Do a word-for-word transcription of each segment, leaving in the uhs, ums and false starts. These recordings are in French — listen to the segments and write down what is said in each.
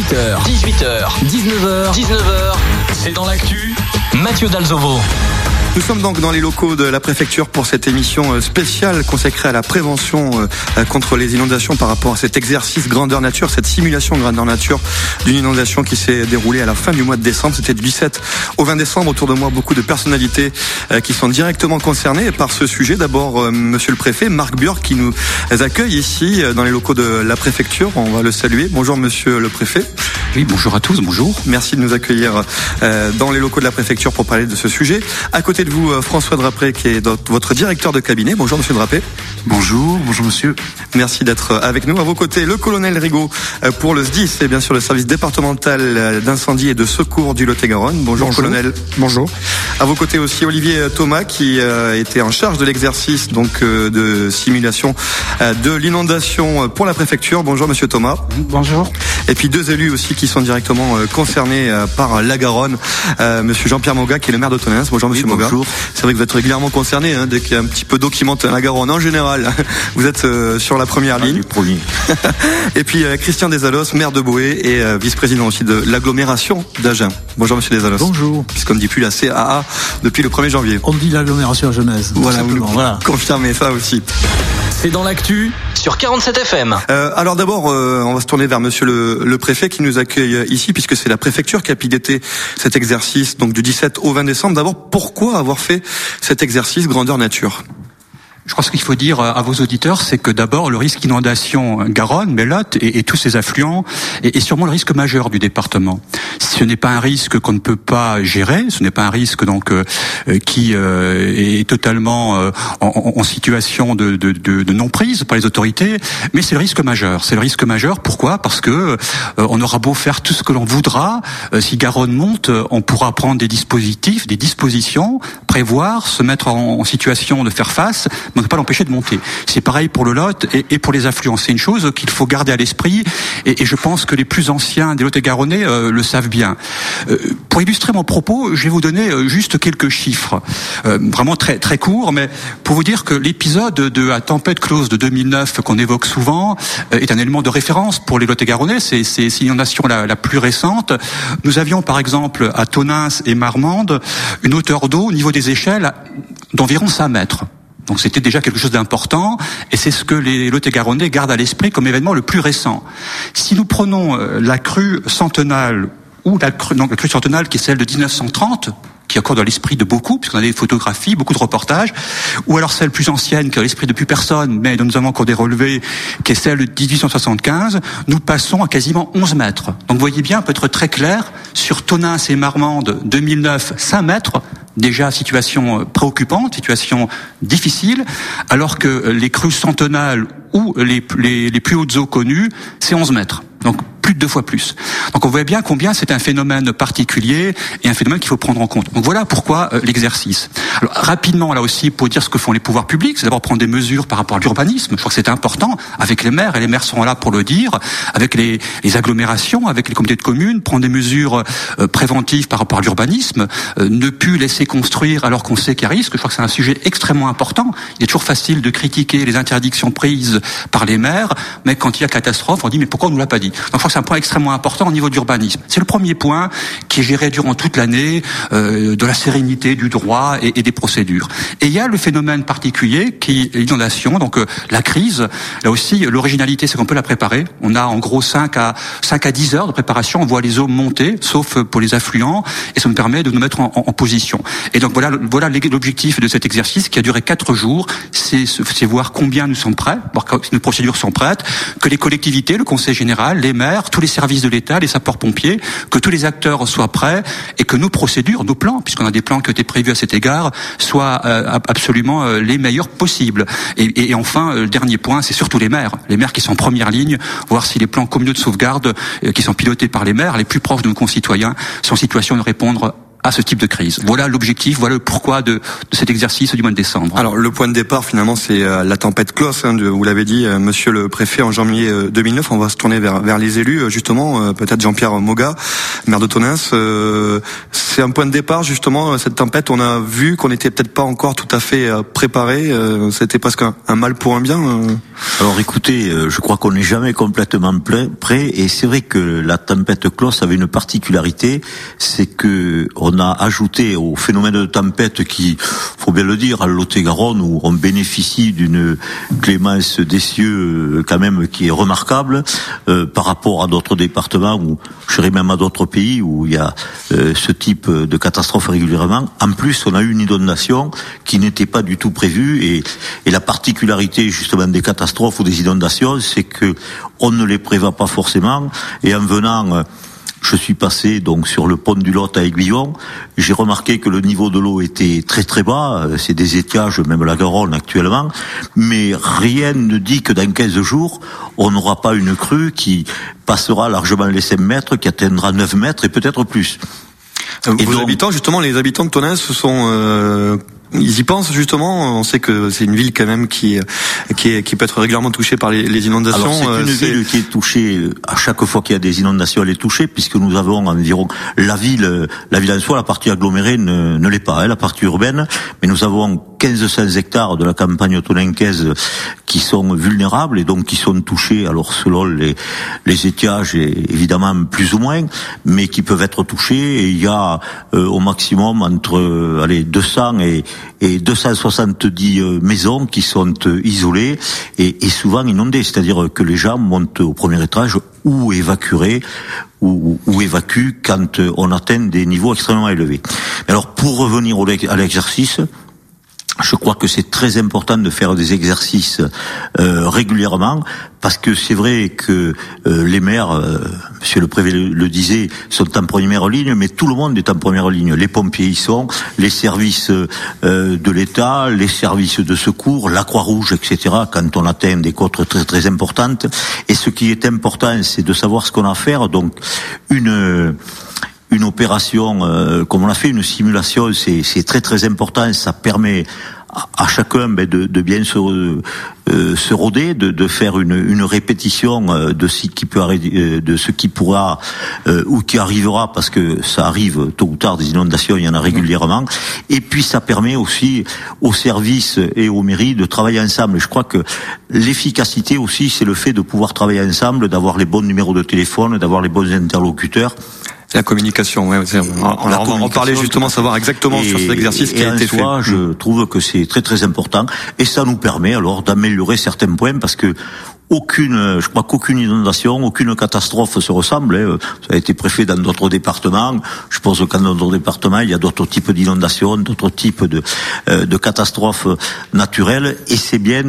dix-huit heures, dix-huit heures, dix-neuf heures, dix-neuf heures, c'est dans l'actu, Mathieu Dalzovo. Nous sommes donc dans les locaux de la préfecture pour cette émission spéciale consacrée à la prévention contre les inondations par rapport à cet exercice grandeur nature, cette simulation grandeur nature d'une inondation qui s'est déroulée à la fin du mois de décembre. C'était du dix-sept au vingt décembre. Autour de moi, beaucoup de personnalités qui sont directement concernées par ce sujet. D'abord, monsieur le préfet, Marc Burk, qui nous accueille ici dans les locaux de la préfecture. On va le saluer. Bonjour monsieur le préfet. Oui, bonjour à tous, bonjour. Merci de nous accueillir dans les locaux de la préfecture pour parler de ce sujet. À côté de vous, François Drapé, qui est votre directeur de cabinet. Bonjour monsieur Drapé. Bonjour, bonjour monsieur. Merci d'être avec nous. À vos côtés, le colonel Rigaud pour le S D I S et bien sûr le service départemental d'incendie et de secours du Lot-et-Garonne. Bonjour, bonjour colonel. Bonjour. À vos côtés aussi Olivier Thomas, qui était en charge de l'exercice donc de simulation de l'inondation pour la préfecture. Bonjour monsieur Thomas. Bonjour. Et puis deux élus aussi qui sont directement concernés par la Garonne. Monsieur Jean-Pierre Moga, qui est le maire de Tonneins. Bonjour monsieur oui, Moga. Bonjour. C'est vrai que vous êtes régulièrement concerné, hein, dès qu'il y a un petit peu d'eau qui monte à la Garonne en général. Vous êtes euh, sur la première ah, ligne. Et puis euh, Christian Desalos, maire de Boé et euh, vice-président aussi de l'agglomération d'Agen. Bonjour monsieur Desalos. Bonjour. Puisqu'on ne dit plus la C A A depuis le premier janvier. On dit l'agglomération genèse. Voilà, vous voilà. confirmez ça aussi. C'est dans l'actu sur quarante-sept F M. Euh, alors d'abord, euh, on va se tourner vers monsieur le, le préfet qui nous accueille ici, puisque c'est la préfecture qui a piloté cet exercice donc du dix-sept au vingt décembre. D'abord, pourquoi avoir fait cet exercice grandeur nature ? Je crois que ce qu'il faut dire à vos auditeurs, c'est que d'abord, le risque inondation Garonne, Melotte et, et tous ses affluents est, est sûrement le risque majeur du département. Ce n'est pas un risque qu'on ne peut pas gérer, ce n'est pas un risque donc euh, qui euh, est totalement euh, en, en situation de, de, de, de non-prise par les autorités, mais c'est le risque majeur. C'est le risque majeur, pourquoi ? Parce que euh, on aura beau faire tout ce que l'on voudra, euh, si Garonne monte, on pourra prendre des dispositifs, des dispositions, prévoir, se mettre en, en situation de faire face, on ne peut pas l'empêcher de monter. C'est pareil pour le Lot et, et pour les affluents. C'est une chose qu'il faut garder à l'esprit et, et je pense que les plus anciens des Lot-et-Garonnais euh, le savent bien. Euh, pour illustrer mon propos, je vais vous donner euh, juste quelques chiffres, euh, vraiment très très courts, mais pour vous dire que l'épisode de la tempête close de deux mille neuf qu'on évoque souvent euh, est un élément de référence pour les Lot-et-Garonnais. C'est, c'est, c'est l'inondation la, la plus récente. Nous avions par exemple à Tonneins et Marmande une hauteur d'eau au niveau des échelles d'environ cinq mètres. Donc c'était déjà quelque chose d'important, et c'est ce que les Lot-et-Garonnais gardent à l'esprit comme événement le plus récent. Si nous prenons la crue centenale, ou la crue, non, la crue centenale qui est celle de dix-neuf cent trente, qui est encore dans l'esprit de beaucoup, puisqu'on a des photographies, beaucoup de reportages, ou alors celle plus ancienne, qui est dans l'esprit de plus personne, mais dont nous avons encore des relevés, qui est celle de dix-huit cent soixante-quinze, nous passons à quasiment onze mètres. Donc vous voyez bien, on peut être très clair, sur Tonneins et Marmande, deux mille neuf, cinq mètres, déjà situation préoccupante, situation difficile, alors que les crues centenales ou les, les, les plus hautes eaux connues, c'est onze mètres. Donc plus de deux fois plus. Donc on voit bien combien c'est un phénomène particulier et un phénomène qu'il faut prendre en compte. Donc voilà pourquoi euh, l'exercice. Alors rapidement là aussi pour dire ce que font les pouvoirs publics, c'est d'abord prendre des mesures par rapport à l'urbanisme. Je crois que c'est important avec les maires et les maires seront là pour le dire, avec les, les agglomérations, avec les comités de communes, prendre des mesures euh, préventives par rapport à l'urbanisme, euh, ne plus laisser construire alors qu'on sait qu'il y a risque. Je crois que c'est un sujet extrêmement important. Il est toujours facile de critiquer les interdictions prises par les maires, mais quand il y a catastrophe, on dit mais pourquoi on nous l'a pas dit ? Donc je crois que c'est un point extrêmement important au niveau d'urbanisme. C'est le premier point qui est géré durant toute l'année, euh, de la sérénité du droit et, et des procédures. Et il y a le phénomène particulier qui est l'inondation, donc euh, la crise. Là aussi, l'originalité, c'est qu'on peut la préparer. On a en gros cinq à dix heures de préparation. On voit les eaux monter, sauf pour les affluents, et ça nous permet de nous mettre en, en, en position. Et donc voilà, voilà l'objectif de cet exercice qui a duré quatre jours. C'est, c'est voir combien nous sommes prêts, voir si nos procédures sont prêtes, que les collectivités, le Conseil général, les maires, tous les services de l'État, les sapeurs-pompiers, que tous les acteurs soient prêts et que nos procédures, nos plans, puisqu'on a des plans qui ont été prévus à cet égard, soient euh, absolument euh, les meilleurs possibles. Et, et, et enfin, euh, le dernier point, c'est surtout les maires. Les maires qui sont en première ligne, voir si les plans communaux de sauvegarde euh, qui sont pilotés par les maires, les plus proches de nos concitoyens, sont en situation de répondre à ce type de crise. Voilà l'objectif, voilà le pourquoi de, de cet exercice du mois de décembre. Alors le point de départ finalement c'est euh, la tempête Klaus, hein, de, vous l'avez dit euh, monsieur le préfet en janvier euh, deux mille neuf. On va se tourner vers, vers les élus euh, justement, euh, peut-être Jean-Pierre Moga, maire de Tonneins. Euh, c'est un point de départ justement, cette tempête, on a vu qu'on n'était peut-être pas encore tout à fait euh, préparé, euh, c'était presque un, un mal pour un bien. Euh. Alors écoutez, euh, je crois qu'on n'est jamais complètement prêt, et c'est vrai que la tempête Klaus avait une particularité, c'est que on a ajouté au phénomène de tempête qui, faut bien le dire, à Lot-et-Garonne, où on bénéficie d'une clémence des cieux quand même qui est remarquable euh, par rapport à d'autres départements, ou je dirais même à d'autres pays où il y a euh, ce type de catastrophe régulièrement. En plus, on a eu une inondation qui n'était pas du tout prévue, et, et la particularité justement des catastrophes ou des inondations, c'est que on ne les prévoit pas forcément, et en venant... Je suis passé donc sur le pont du Lot à Aiguillon. J'ai remarqué que le niveau de l'eau était très très bas. C'est des étiages, même la Garonne actuellement. Mais rien ne dit que dans quinze jours, on n'aura pas une crue qui passera largement les cinq mètres, qui atteindra neuf mètres et peut-être plus. Et Vos donc, habitants, justement, les habitants de Tonneins se sont... Euh Ils y pensent justement. On sait que c'est une ville quand même qui qui, est, qui peut être régulièrement touchée par les, les inondations. Alors c'est une c'est... ville qui est touchée à chaque fois qu'il y a des inondations, elle est touchée, puisque nous avons environ la ville, la ville en soi, la partie agglomérée ne, ne l'est pas, hein, la partie urbaine, mais nous avons quinze cents hectares de la campagne tonnincaise qui sont vulnérables et donc qui sont touchés. Alors selon les les étiages, évidemment plus ou moins, mais qui peuvent être touchés. Et il y a euh, au maximum entre euh, allez deux cents et et deux cent soixante-dix maisons qui sont isolées et, et souvent inondées, c'est-à-dire que les gens montent au premier étage ou évacueraient ou, ou évacuent quand on atteint des niveaux extrêmement élevés. Alors pour revenir au, à l'exercice, je crois que c'est très important de faire des exercices euh, régulièrement, parce que c'est vrai que euh, les maires, euh, monsieur le préfet le, le disait, sont en première ligne, mais tout le monde est en première ligne. Les pompiers y sont, les services euh, de l'État, les services de secours, la Croix-Rouge, et cetera, quand on atteint des côtes très très importantes. Et ce qui est important, c'est de savoir ce qu'on a à faire. Donc, une... Une opération, euh, comme on l'a fait, une simulation, c'est, c'est très très important. Ça permet à, à chacun ben, de, de bien se, euh, se roder, de, de faire une, une répétition euh, de ce qui peut arrêter, de ce qui pourra euh, ou qui arrivera, parce que ça arrive tôt ou tard, des inondations, il y en a régulièrement. Et puis ça permet aussi aux services et aux mairies de travailler ensemble. Et je crois que l'efficacité aussi, c'est le fait de pouvoir travailler ensemble, d'avoir les bons numéros de téléphone, d'avoir les bons interlocuteurs. C'est la communication, ouais. C'est, on, on, on, on parlait justement savoir exactement et, sur cet exercice qui a été fait. Soi, je trouve que c'est très très important, et ça nous permet alors d'améliorer certains points, parce que aucune, je crois qu'aucune inondation, aucune catastrophe se ressemble. Hein. Ça a été préfet dans d'autres départements. Je pense que dans d'autres départements, il y a d'autres types d'inondations, d'autres types de, euh, de catastrophes naturelles. Et c'est bien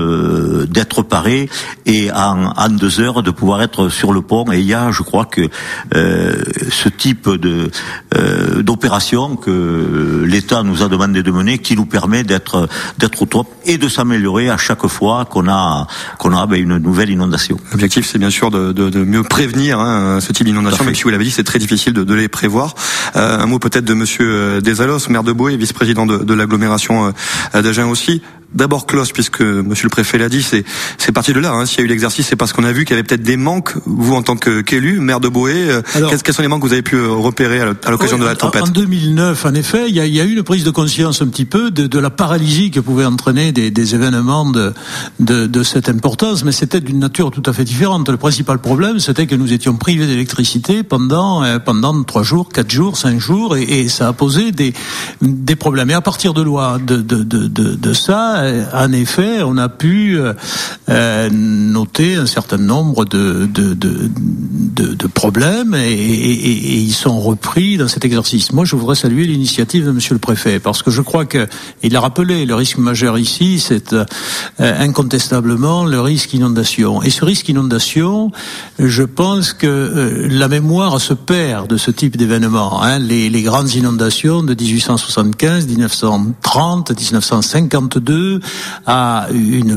de d'être paré et en, en deux heures de pouvoir être sur le pont. Et il y a, je crois que euh, ce type de euh, d'opération que l'État nous a demandé de mener, qui nous permet d'être d'être au top et de s'améliorer à chaque fois qu'on a qu'on a ben, une nouvelle inondation. L'objectif, c'est bien sûr de, de, de mieux prévenir hein, ce type d'inondation, même si vous l'avez dit, c'est très difficile de, de les prévoir. Euh, un mot peut-être de monsieur Desalos, maire de Boë, vice-président de, de l'agglomération euh, d'Agen aussi. D'abord Klaus, puisque monsieur le préfet l'a dit, c'est c'est parti de là. Hein. S'il y a eu l'exercice, c'est parce qu'on a vu qu'il y avait peut-être des manques. Vous, en tant que qu'élu, maire de Boë, Alors, quels, quels sont les manques que vous avez pu repérer à l'occasion oui, de la tempête? En deux mille neuf, en effet, il y a, il y a eu une prise de conscience un petit peu de, de la paralysie que pouvaient entraîner des, des événements de, de, de cette importance, mais c'était d'une nature tout à fait différente. Le principal problème, c'était que nous étions privés d'électricité pendant pendant trois jours, quatre jours, cinq jours, et, et ça a posé des des problèmes. Et à partir de loi de de de de, de ça. En effet, on a pu euh, noter un certain nombre de, de, de, de, de problèmes et, et, et ils sont repris dans cet exercice. Moi, je voudrais saluer l'initiative de Monsieur le Préfet, parce que je crois que il a rappelé le risque majeur ici, c'est euh, incontestablement le risque inondation. Et ce risque inondation, je pense que euh, la mémoire se perd de ce type d'événement. Hein. Les, les grandes inondations de dix-huit cent soixante-quinze, dix-neuf cent trente, dix-neuf cent cinquante-deux, à une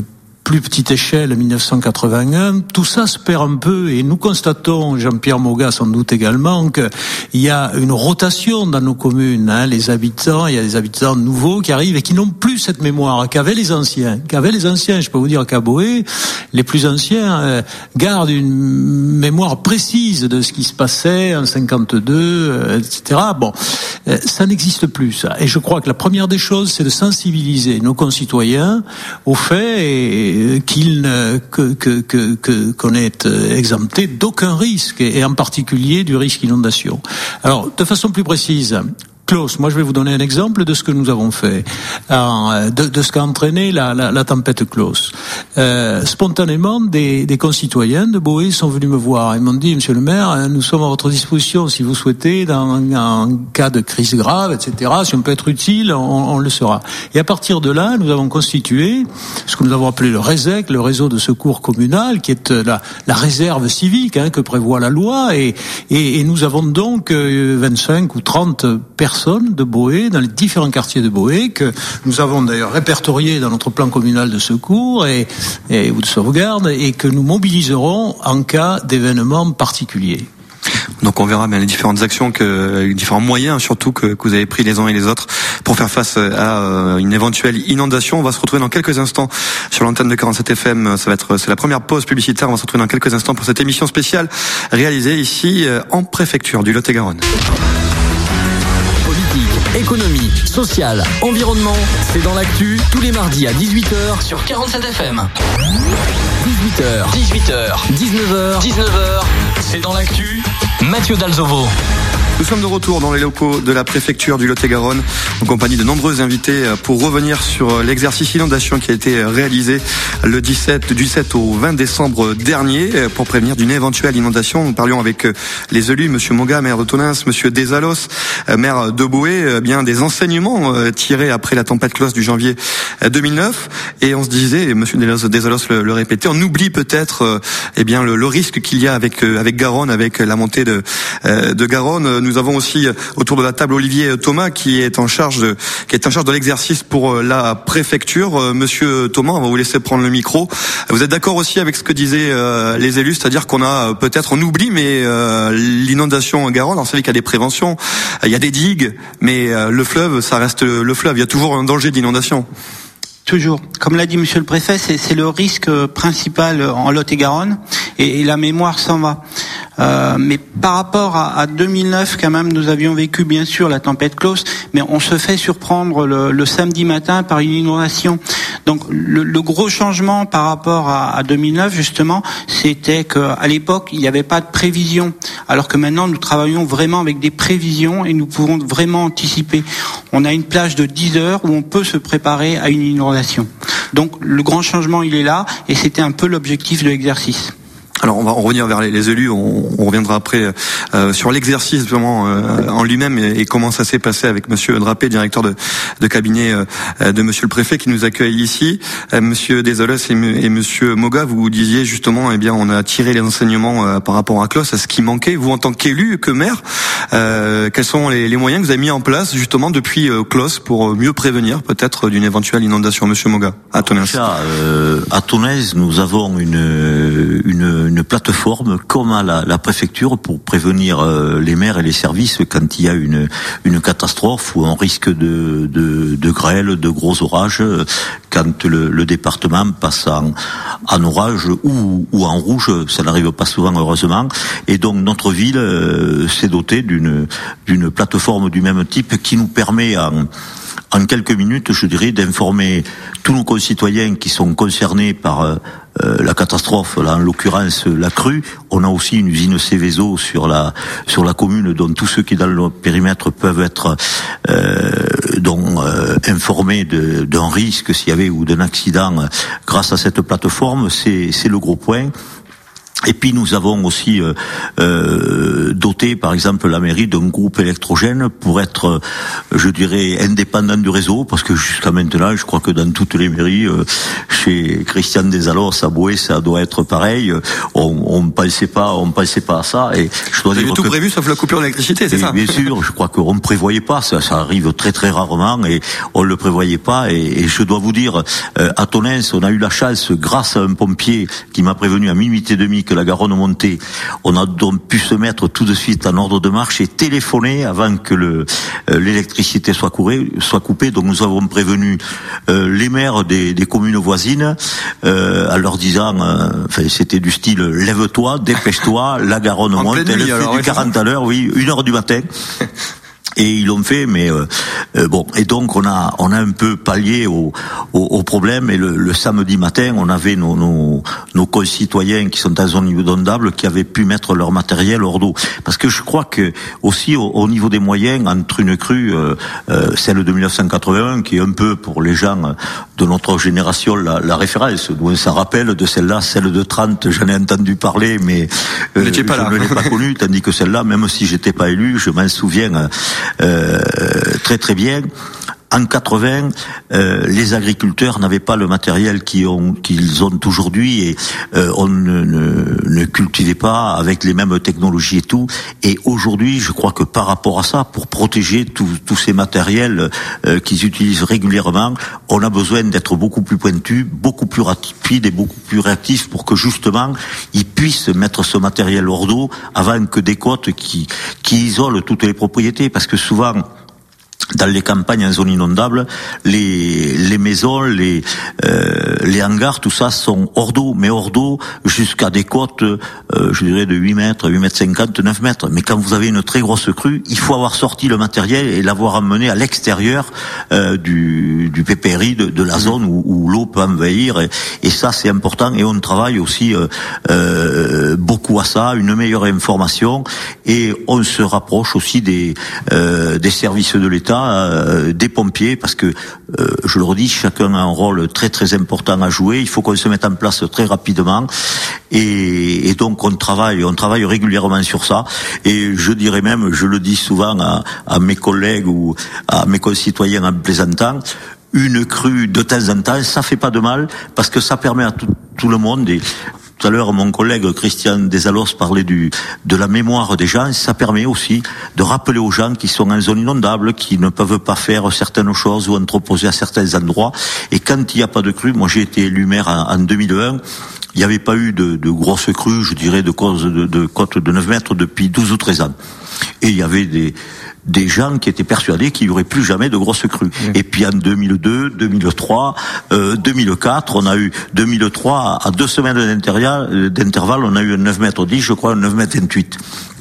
plus petite échelle, mille neuf cent quatre-vingt-un. Tout ça se perd un peu et nous constatons, Jean-Pierre Moga sans doute également, qu'il y a une rotation dans nos communes. Hein, les habitants, il y a des habitants nouveaux qui arrivent et qui n'ont plus cette mémoire qu'avaient les anciens. Qu'avaient les anciens, je peux vous dire qu'à Boé, les plus anciens euh, gardent une mémoire précise de ce qui se passait en cinquante-deux, euh, et cetera. Bon, euh, ça n'existe plus, ça. Et je crois que la première des choses, c'est de sensibiliser nos concitoyens au fait et, qu'il ne, que, que, que, que, qu'on est exempté d'aucun risque, et, et en particulier du risque inondation. Alors, de façon plus précise, Klaus, moi je vais vous donner un exemple de ce que nous avons fait, euh, de, de ce qu'a entraîné la, la, la tempête Klaus. Euh, spontanément, des, des concitoyens de Boé sont venus me voir. Ils m'ont dit, Monsieur le maire, nous sommes à votre disposition si vous souhaitez, dans un cas de crise grave, et cetera. Si on peut être utile, on, on le sera. Et à partir de là, nous avons constitué ce que nous avons appelé le RESEC, le réseau de secours communal, qui est la, la réserve civique hein, que prévoit la loi. Et, et, et nous avons donc vingt-cinq ou trente personnes de Boé, dans les différents quartiers de Boé, que nous avons d'ailleurs répertoriés dans notre plan communal de secours et, et ou de sauvegarde, et que nous mobiliserons en cas d'événements particuliers. Donc on verra bien les différentes actions, que, les différents moyens surtout que, que vous avez pris les uns et les autres pour faire face à euh, une éventuelle inondation. On va se retrouver dans quelques instants sur l'antenne de quarante-sept F M. Ça va être, c'est la première pause publicitaire. On va se retrouver dans quelques instants pour cette émission spéciale réalisée ici euh, en préfecture du Lot-et-Garonne. Économie, sociale, environnement, c'est dans l'actu tous les mardis à dix-huit heures sur quarante-sept F M. dix-huit heures, dix-huit heures, dix-neuf heures, dix-neuf heures, c'est dans l'actu, Mathieu Dalzovo. Nous sommes de retour dans les locaux de la préfecture du Lot-et-Garonne en compagnie de nombreux invités pour revenir sur l'exercice inondation qui a été réalisé le dix-sept, du dix-sept au vingt décembre dernier pour prévenir d'une éventuelle inondation. Nous parlions avec les élus, Monsieur Moga, maire de Tonneins, Monsieur Desalos, maire de Boé, bien des enseignements tirés après la tempête Klaus du janvier deux mille neuf. Et on se disait, et Monsieur Desalos le, le répétait, on oublie peut-être eh bien le, le risque qu'il y a avec avec Garonne, avec la montée de de Garonne. Nous avons aussi autour de la table Olivier Thomas qui est en charge de, qui est en charge de l'exercice pour la préfecture. Monsieur Thomas, on va vous laisser prendre le micro. Vous êtes d'accord aussi avec ce que disaient euh, les élus, c'est-à-dire qu'on a peut-être, on oublie, mais euh, l'inondation en Garonne, on sait qu'il y a des préventions, il y a des digues, mais euh, le fleuve, ça reste le fleuve. Il y a toujours un danger d'inondation. Toujours. Comme l'a dit Monsieur le Préfet, c'est, c'est le risque principal en Lot-et-Garonne, et, et la mémoire s'en va. Euh, mais par rapport à, à deux mille neuf, quand même, nous avions vécu bien sûr la tempête Klaus, mais on se fait surprendre le, le samedi matin par une inondation. Donc le, le gros changement par rapport à, à deux mille neuf, justement, c'était qu'à l'époque il n'y avait pas de prévision, alors que maintenant nous travaillons vraiment avec des prévisions et nous pouvons vraiment anticiper. On a une plage de dix heures où on peut se préparer à une inondation. Donc le grand changement il est là, et c'était un peu l'objectif de l'exercice. Alors on va revenir vers les, les élus, on, on reviendra après euh, sur l'exercice vraiment euh, en lui-même et, et comment ça s'est passé avec Monsieur Drapé, directeur de, de cabinet euh, de Monsieur le Préfet qui nous accueille ici. Euh, Monsieur Desalos et, et Monsieur Moga, vous disiez justement, eh bien on a tiré les enseignements euh, par rapport à Klaus, à ce qui manquait. Vous en tant qu'élu, que maire, euh, quels sont les, les moyens que vous avez mis en place justement depuis euh, Klaus pour mieux prévenir peut-être d'une éventuelle inondation, Monsieur Moga, à Tonneins? Euh, à Tonneins, nous avons une une une plateforme comme à la, la préfecture pour prévenir euh, les maires et les services quand il y a une une catastrophe ou un risque de de, de grêle, de gros orages, quand le, le département passe en, en orage ou ou en rouge, ça n'arrive pas souvent heureusement. Et donc notre ville euh, s'est dotée d'une d'une plateforme du même type qui nous permet en en quelques minutes, je dirais, d'informer tous nos concitoyens qui sont concernés par euh, la catastrophe, là en l'occurrence la crue. On a aussi une usine Céveso sur la sur la commune, dont tous ceux qui dans le périmètre peuvent être euh, donc euh, informés de, d'un risque s'il y avait ou d'un accident grâce à cette plateforme. C'est c'est le gros point. Et puis nous avons aussi euh, euh, doté, par exemple, la mairie d'un groupe électrogène pour être, euh, je dirais, indépendant du réseau, parce que jusqu'à maintenant, je crois que dans toutes les mairies, euh, chez Christian Desalos, à Boué, ça doit être pareil. On, on pensait pas, on pensait pas à ça. Et je dois Vous dire avez tout que, prévu sauf la coupure d'électricité, c'est ça? Bien sûr, je crois qu'on ne prévoyait pas. Ça, ça arrive très très rarement et on le prévoyait pas. Et, et je dois vous dire, euh, à Tonnes, on a eu la chance, grâce à un pompier qui m'a prévenu à minuit et demi que la Garonne montait, on a donc pu se mettre tout de suite en ordre de marche et téléphoner avant que le euh, l'électricité soit coupée, soit coupée. Donc nous avons prévenu euh, les maires des, des communes voisines euh, en leur disant, euh, enfin c'était du style lève-toi, dépêche-toi, la Garonne en monte, elle nuit, fait alors, du ouais, quarante à l'heure, oui, une heure du matin. Et ils l'ont fait, mais euh, euh, bon. Et donc on a on a un peu pallié au au, au problème. Et le, le samedi matin, on avait nos, nos nos concitoyens qui sont dans zone inondable qui avaient pu mettre leur matériel hors d'eau. Parce que je crois que aussi au, au niveau des moyens, entre une crue, euh, euh, celle de mille neuf cent quatre-vingt-un, qui est un peu pour les gens de notre génération la, la référence. Nous, ça rappelle de celle-là, celle de trente, j'en ai entendu parler, mais euh, je pas là. ne l'ai pas connue. Tandis que celle-là, même si j'étais pas élu, je m'en souviens. Euh, très très bien. En quatre-vingts, euh, les agriculteurs n'avaient pas le matériel qu'ils ont, qu'ils ont aujourd'hui et euh, on ne, ne, ne cultivait pas avec les mêmes technologies et tout. Et aujourd'hui, je crois que par rapport à ça, pour protéger tous ces matériels euh, qu'ils utilisent régulièrement, on a besoin d'être beaucoup plus pointu, beaucoup plus rapide et beaucoup plus réactif pour que justement ils puissent mettre ce matériel hors d'eau avant que des côtes qui, qui isolent toutes les propriétés. Parce que souvent, dans les campagnes en zone inondable, les les maisons, les euh, les hangars, tout ça sont hors d'eau, mais hors d'eau jusqu'à des côtes, euh, je dirais de huit mètres, huit mètres cinquante, neuf mètres. Mais quand vous avez une très grosse crue, il faut avoir sorti le matériel et l'avoir amené à l'extérieur euh, du du P P R I, de, de la zone où, où l'eau peut envahir. Et, et ça, c'est important. Et on travaille aussi euh, euh, beaucoup à ça, une meilleure information, et on se rapproche aussi des euh, des services de l'État, Euh, des pompiers, parce que euh, je le redis, chacun a un rôle très très important à jouer. Il faut qu'on se mette en place très rapidement, et, et donc on travaille, on travaille régulièrement sur ça. Et je dirais même, je le dis souvent à, à mes collègues ou à mes concitoyens en plaisantant, une crue de temps en temps, ça fait pas de mal, parce que ça permet à tout, tout le monde. Et, tout à l'heure, mon collègue Christian Desalos parlait du, de la mémoire des gens. Ça permet aussi de rappeler aux gens qui sont en zone inondable, qui ne peuvent pas faire certaines choses ou entreposer à certains endroits. Et quand il n'y a pas de crue, moi j'ai été élu maire en, en deux mille un, il n'y avait pas eu de, de grosses crues, je dirais, de cause de, de côtes de neuf mètres depuis douze ou treize ans. Et il y avait des... des gens qui étaient persuadés qu'il n'y aurait plus jamais de grosses crues. Mmh. Et puis en deux mille deux, deux mille trois, euh, deux mille quatre, on a eu deux mille trois, à deux semaines d'intervalle, on a eu un neuf mètres dix, je crois, un neuf mètres vingt-huit.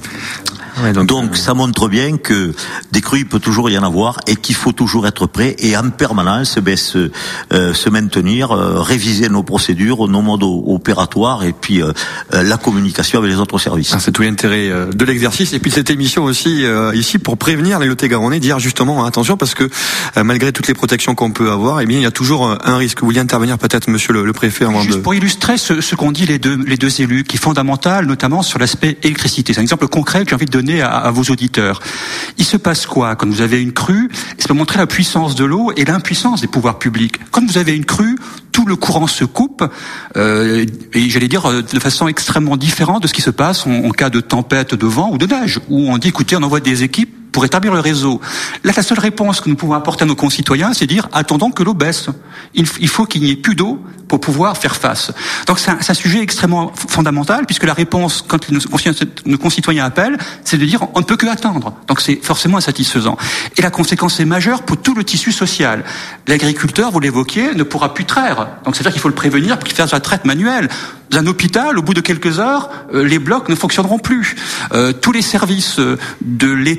Ouais, donc, donc euh... ça montre bien que des crues, il peut toujours y en avoir, et qu'il faut toujours être prêt et en permanence ben, se, euh, se maintenir, euh, réviser nos procédures, nos modes opératoires, et puis euh, la communication avec les autres services. Ah, c'est tout l'intérêt euh, de l'exercice, et puis cette émission aussi euh, ici pour prévenir les Lot-et-Garonnais, dire justement attention, parce que euh, malgré toutes les protections qu'on peut avoir, eh bien il y a toujours euh, un risque. Vous vouliez intervenir peut-être, monsieur le, le préfet, avant Juste de... pour illustrer ce, ce qu'ont dit les deux, les deux élus, qui est fondamental, notamment sur l'aspect électricité. C'est un exemple concret que j'ai envie de donner À, à vos auditeurs. Il se passe quoi quand vous avez une crue? Ça peut montrer la puissance de l'eau et l'impuissance des pouvoirs publics. Quand vous avez une crue, tout le courant se coupe, euh, et j'allais dire de façon extrêmement différente de ce qui se passe en, en cas de tempête, de vent ou de neige, où on dit écoutez, on envoie des équipes pour établir le réseau. Là, la seule réponse que nous pouvons apporter à nos concitoyens, c'est dire attendons que l'eau baisse. Il, il faut qu'il n'y ait plus d'eau pour pouvoir faire face. Donc c'est un, c'est un sujet extrêmement fondamental, puisque la réponse, quand nos, nos concitoyens appellent, c'est de dire on ne peut que attendre. Donc c'est forcément insatisfaisant. Et la conséquence est majeure pour tout le tissu social. L'agriculteur, vous l'évoquiez, ne pourra plus traire. Donc c'est-à-dire qu'il faut le prévenir pour qu'il fasse la traite manuelle. Dans un hôpital, au bout de quelques heures, euh, les blocs ne fonctionneront plus. Euh, tous les services de l'État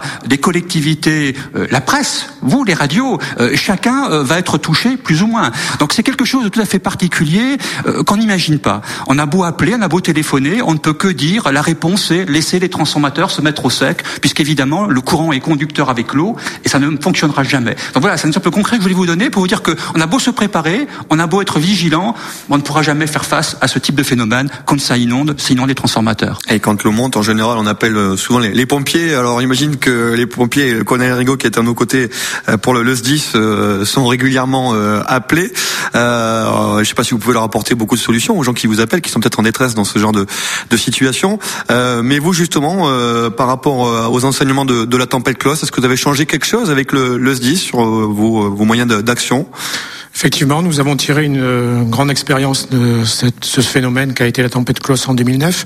des collectivités, euh, la presse, vous, les radios, euh, chacun euh, va être touché plus ou moins. Donc c'est quelque chose de tout à fait particulier euh, qu'on n'imagine pas. On a beau appeler, on a beau téléphoner, on ne peut que dire la réponse c'est laisser les transformateurs se mettre au sec, puisqu'évidemment le courant est conducteur avec l'eau et ça ne fonctionnera jamais. Donc voilà, c'est un exemple concret que je voulais vous donner pour vous dire que on a beau se préparer, on a beau être vigilant, on ne pourra jamais faire face à ce type de phénomène quand ça inonde, ça inonde les transformateurs. Et quand l'eau monte, en général, on appelle souvent les, les pompiers. Alors imagine que les pompiers, le colonel Rigaud qui est à nos côtés pour le, le S D I S, euh, sont régulièrement euh, appelés. Euh, je ne sais pas si vous pouvez leur apporter beaucoup de solutions aux gens qui vous appellent, qui sont peut-être en détresse dans ce genre de, de situation. Euh, mais vous justement, euh, par rapport aux enseignements de, de la tempête Klaus, est-ce que vous avez changé quelque chose avec le, le S D I S sur vos, vos moyens d'action ? Effectivement, nous avons tiré une euh, grande expérience de cette, ce phénomène qu'a été la tempête Klaus en deux mille neuf.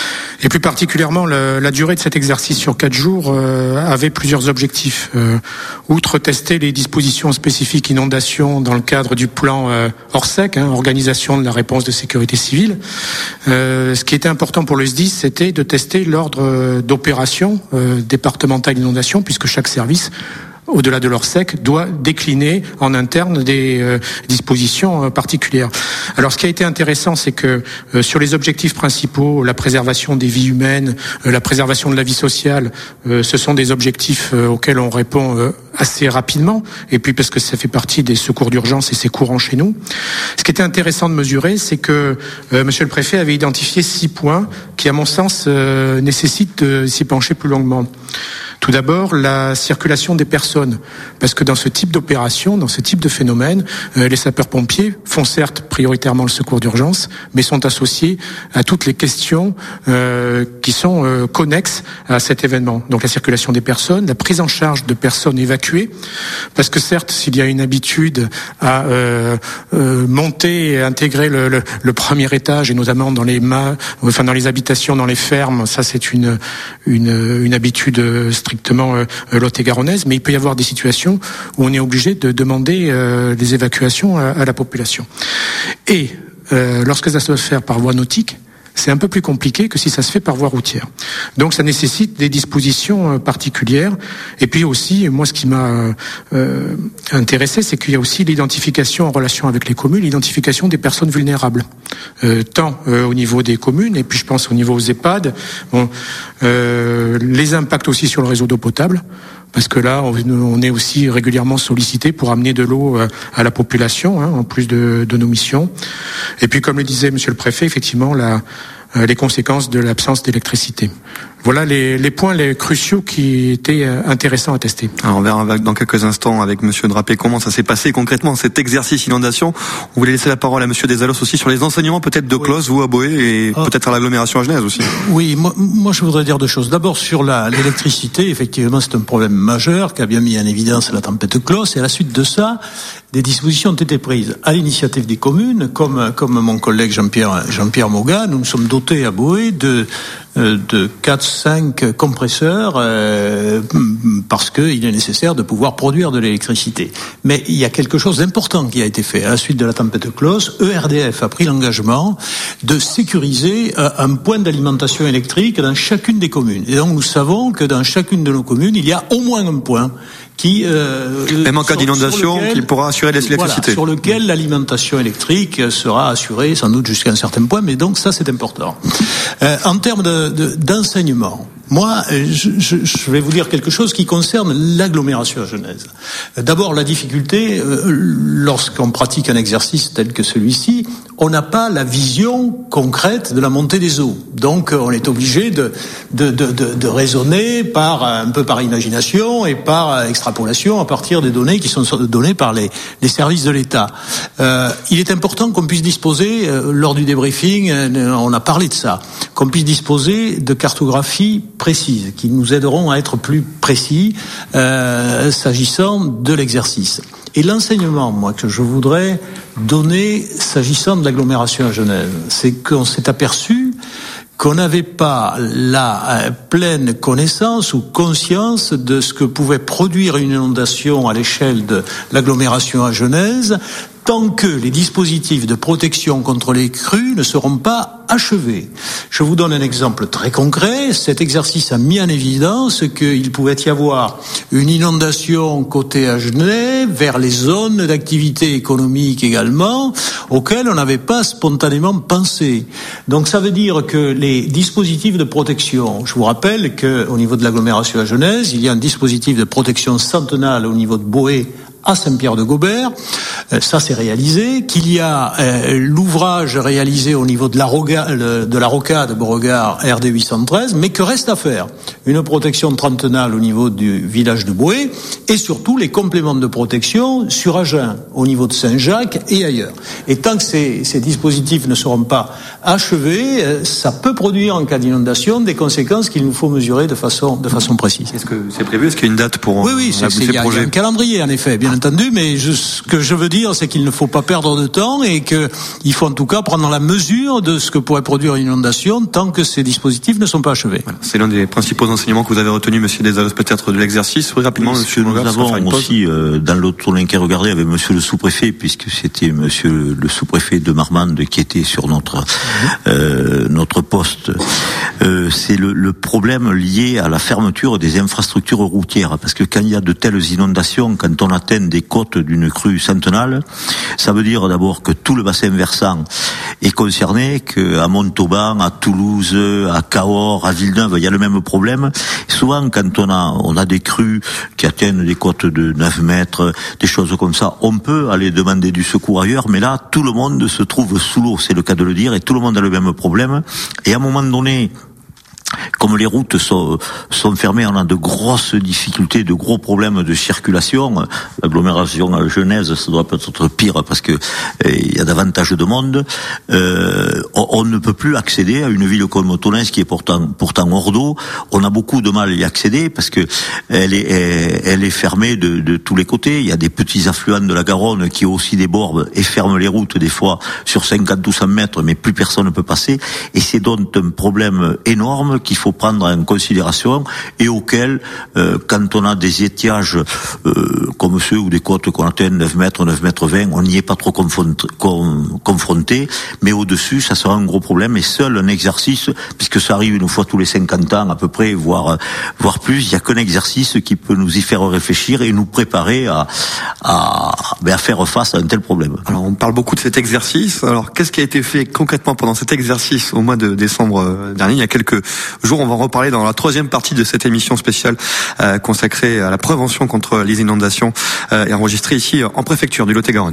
Et plus particulièrement, le, la durée de cet exercice sur quatre jours euh, avait plusieurs objectifs. Euh, outre tester les dispositions spécifiques inondation dans le cadre du plan euh, Orsec, hein, organisation de la réponse de sécurité civile, euh, ce qui était important pour le S D I S, c'était de tester l'ordre euh, d'opération euh, départementale d'inondation, puisque chaque service, au-delà de l'Orsec, doit décliner en interne des euh, dispositions euh, particulières. Alors, ce qui a été intéressant, c'est que euh, sur les objectifs principaux, la préservation des vies humaines, euh, la préservation de la vie sociale, euh, ce sont des objectifs euh, auxquels on répond euh, assez rapidement, et puis parce que ça fait partie des secours d'urgence et c'est courant chez nous. Ce qui était intéressant de mesurer, c'est que euh, Monsieur le Préfet avait identifié six points qui, à mon sens, euh, nécessitent de s'y pencher plus longuement. Tout d'abord, la circulation des personnes, parce que dans ce type d'opération, dans ce type de phénomène, euh, les sapeurs-pompiers font certes prioritairement le secours d'urgence, mais sont associés à toutes les questions euh, qui sont euh, connexes à cet événement. Donc la circulation des personnes, la prise en charge de personnes évacuées, parce que certes, s'il y a une habitude à euh, euh, monter et intégrer le, le, le premier étage, et notamment dans les ma, enfin dans les habitations, dans les fermes, ça c'est une une, une habitude strictement euh, lot-et-garonnaise, mais il peut y avoir des situations où on est obligé de demander euh, des évacuations à, à la population. Et euh, lorsque ça se fait par voie nautique, c'est un peu plus compliqué que si ça se fait par voie routière. Donc ça nécessite des dispositions euh, particulières. Et puis aussi, moi ce qui m'a euh, intéressé, c'est qu'il y a aussi l'identification en relation avec les communes, l'identification des personnes vulnérables. Euh, tant euh, au niveau des communes, et puis je pense au niveau aux EHPAD, bon, euh, les impacts aussi sur le réseau d'eau potable, parce que là, on est aussi régulièrement sollicité pour amener de l'eau à la population, hein, en plus de, de nos missions. Et puis, comme le disait Monsieur le Préfet, effectivement, la, les conséquences de l'absence d'électricité. Voilà les, les points les cruciaux qui étaient intéressants à tester. Alors on verra dans quelques instants avec Monsieur Drapé comment ça s'est passé concrètement cet exercice inondation. On voulait laisser la parole à Monsieur Desalos aussi sur les enseignements peut-être de Klaus, oui. Vous à Boé et ah. peut-être à l'agglomération agenèse aussi. Oui, moi, moi je voudrais dire deux choses. D'abord sur la, l'électricité, effectivement c'est un problème majeur qui a bien mis en évidence la tempête Klaus, et à la suite de ça, des dispositions ont été prises à l'initiative des communes, comme comme mon collègue Jean-Pierre Jean-Pierre Moga. Nous nous sommes dotés à Boé de de quatre cinq compresseurs euh, parce qu'il est nécessaire de pouvoir produire de l'électricité. Mais il y a quelque chose d'important qui a été fait. À la suite de la tempête Klaus, E R D F a pris l'engagement de sécuriser euh, un point d'alimentation électrique dans chacune des communes. Et donc nous savons que dans chacune de nos communes, il y a au moins un point qui euh, même en cas d'inondation, qui pourra assurer l'électricité. Voilà, sur lequel l'alimentation électrique sera assurée sans doute jusqu'à un certain point, mais donc ça c'est important. Euh, en termes de, de, d'enseignement, moi, je, je, je vais vous dire quelque chose qui concerne l'agglomération agenèse. D'abord, la difficulté, euh, lorsqu'on pratique un exercice tel que celui-ci, on n'a pas la vision concrète de la montée des eaux. Donc, on est obligé de, de, de, de, de raisonner par, un peu par imagination et par extrapolation à partir des données qui sont données par les, les services de l'État. Euh, il est important qu'on puisse disposer, euh, lors du débriefing, euh, on a parlé de ça, qu'on puisse disposer de cartographies précises, qui nous aideront à être plus précis euh, s'agissant de l'exercice. Et l'enseignement, moi, que je voudrais donner s'agissant de l'agglomération agenèse, c'est qu'on s'est aperçu qu'on n'avait pas la euh, pleine connaissance ou conscience de ce que pouvait produire une inondation à l'échelle de l'agglomération agenèse, tant que les dispositifs de protection contre les crues ne seront pas achevés. Je vous donne un exemple très concret. Cet exercice a mis en évidence qu'il pouvait y avoir une inondation côté Agenais, vers les zones d'activité économique également, auxquelles on n'avait pas spontanément pensé. Donc ça veut dire que les dispositifs de protection, je vous rappelle qu'au niveau de l'agglomération agenaise, il y a un dispositif de protection centenale au niveau de Boé, à Saint-Pierre-de-Gobert, euh, ça c'est réalisé, qu'il y a euh, l'ouvrage réalisé au niveau de la, Roga, le, de la rocade Beauregard R D huit cent treize, mais que reste à faire une protection trentenale au niveau du village de Boé, et surtout les compléments de protection sur Agen, au niveau de Saint-Jacques et ailleurs. Et tant que ces, ces dispositifs ne seront pas achevés, euh, ça peut produire en cas d'inondation des conséquences qu'il nous faut mesurer de façon, de façon précise. Est-ce que c'est prévu? Est-ce qu'il y a une date pour oui, oui, c'est, c'est, il y, y a un calendrier en effet, bien entendu, mais je, ce que je veux dire, c'est qu'il ne faut pas perdre de temps et qu'il faut en tout cas prendre la mesure de ce que pourrait produire une inondation tant que ces dispositifs ne sont pas achevés. Voilà. C'est l'un des principaux enseignements que vous avez retenu, monsieur Desalos, peut-être de l'exercice. Oui, rapidement, oui, monsieur nous Moga, avons aussi, euh, dans l'autre tournée qui regardé avec monsieur le sous-préfet, puisque c'était monsieur le sous-préfet de Marmande qui était sur notre, euh, notre poste, euh, c'est le, le problème lié à la fermeture des infrastructures routières. Parce que quand il y a de telles inondations, quand on atteint des côtes d'une crue centenale, ça veut dire d'abord que tout le bassin versant est concerné, qu'à Montauban, à Toulouse, à Cahors, à Villeneuve, il y a le même problème. Et souvent, quand on a, on a des crues qui atteignent des côtes de neuf mètres, des choses comme ça, on peut aller demander du secours ailleurs, mais là, tout le monde se trouve sous l'eau, c'est le cas de le dire, et tout le monde a le même problème. Et à un moment donné, comme les routes sont, sont fermées, on a de grosses difficultés, de gros problèmes de circulation. L'agglomération à Genèse, ça doit peut-être pire parce que il y a davantage de monde. Euh, on, on ne peut plus accéder à une ville comme Tonnes qui est pourtant, pourtant hors d'eau. On a beaucoup de mal à y accéder parce que elle est, elle est fermée de, de tous les côtés. Il y a des petits affluents de la Garonne qui aussi débordent et ferment les routes des fois sur cinquante ou cent mètres, mais plus personne ne peut passer. Et c'est donc un problème énorme qu'il faut prendre en considération et auquel, euh, quand on a des étiages euh, comme ceux ou des côtes qu'on atteint neuf mètres, neuf mètres vingt, on n'y est pas trop confronté, com, confronté, mais au-dessus, ça sera un gros problème et seul un exercice, puisque ça arrive une fois tous les cinquante ans à peu près, voire, voire plus, il n'y a qu'un exercice qui peut nous y faire réfléchir et nous préparer à, à, ben à faire face à un tel problème. Alors, on parle beaucoup de cet exercice. Alors, qu'est-ce qui a été fait concrètement pendant cet exercice au mois de décembre dernier? Il y a quelques jours, on va en reparler dans la troisième partie de cette émission spéciale euh, consacrée à la prévention contre les inondations euh, et enregistrée ici en préfecture du Lot-et-Garonne.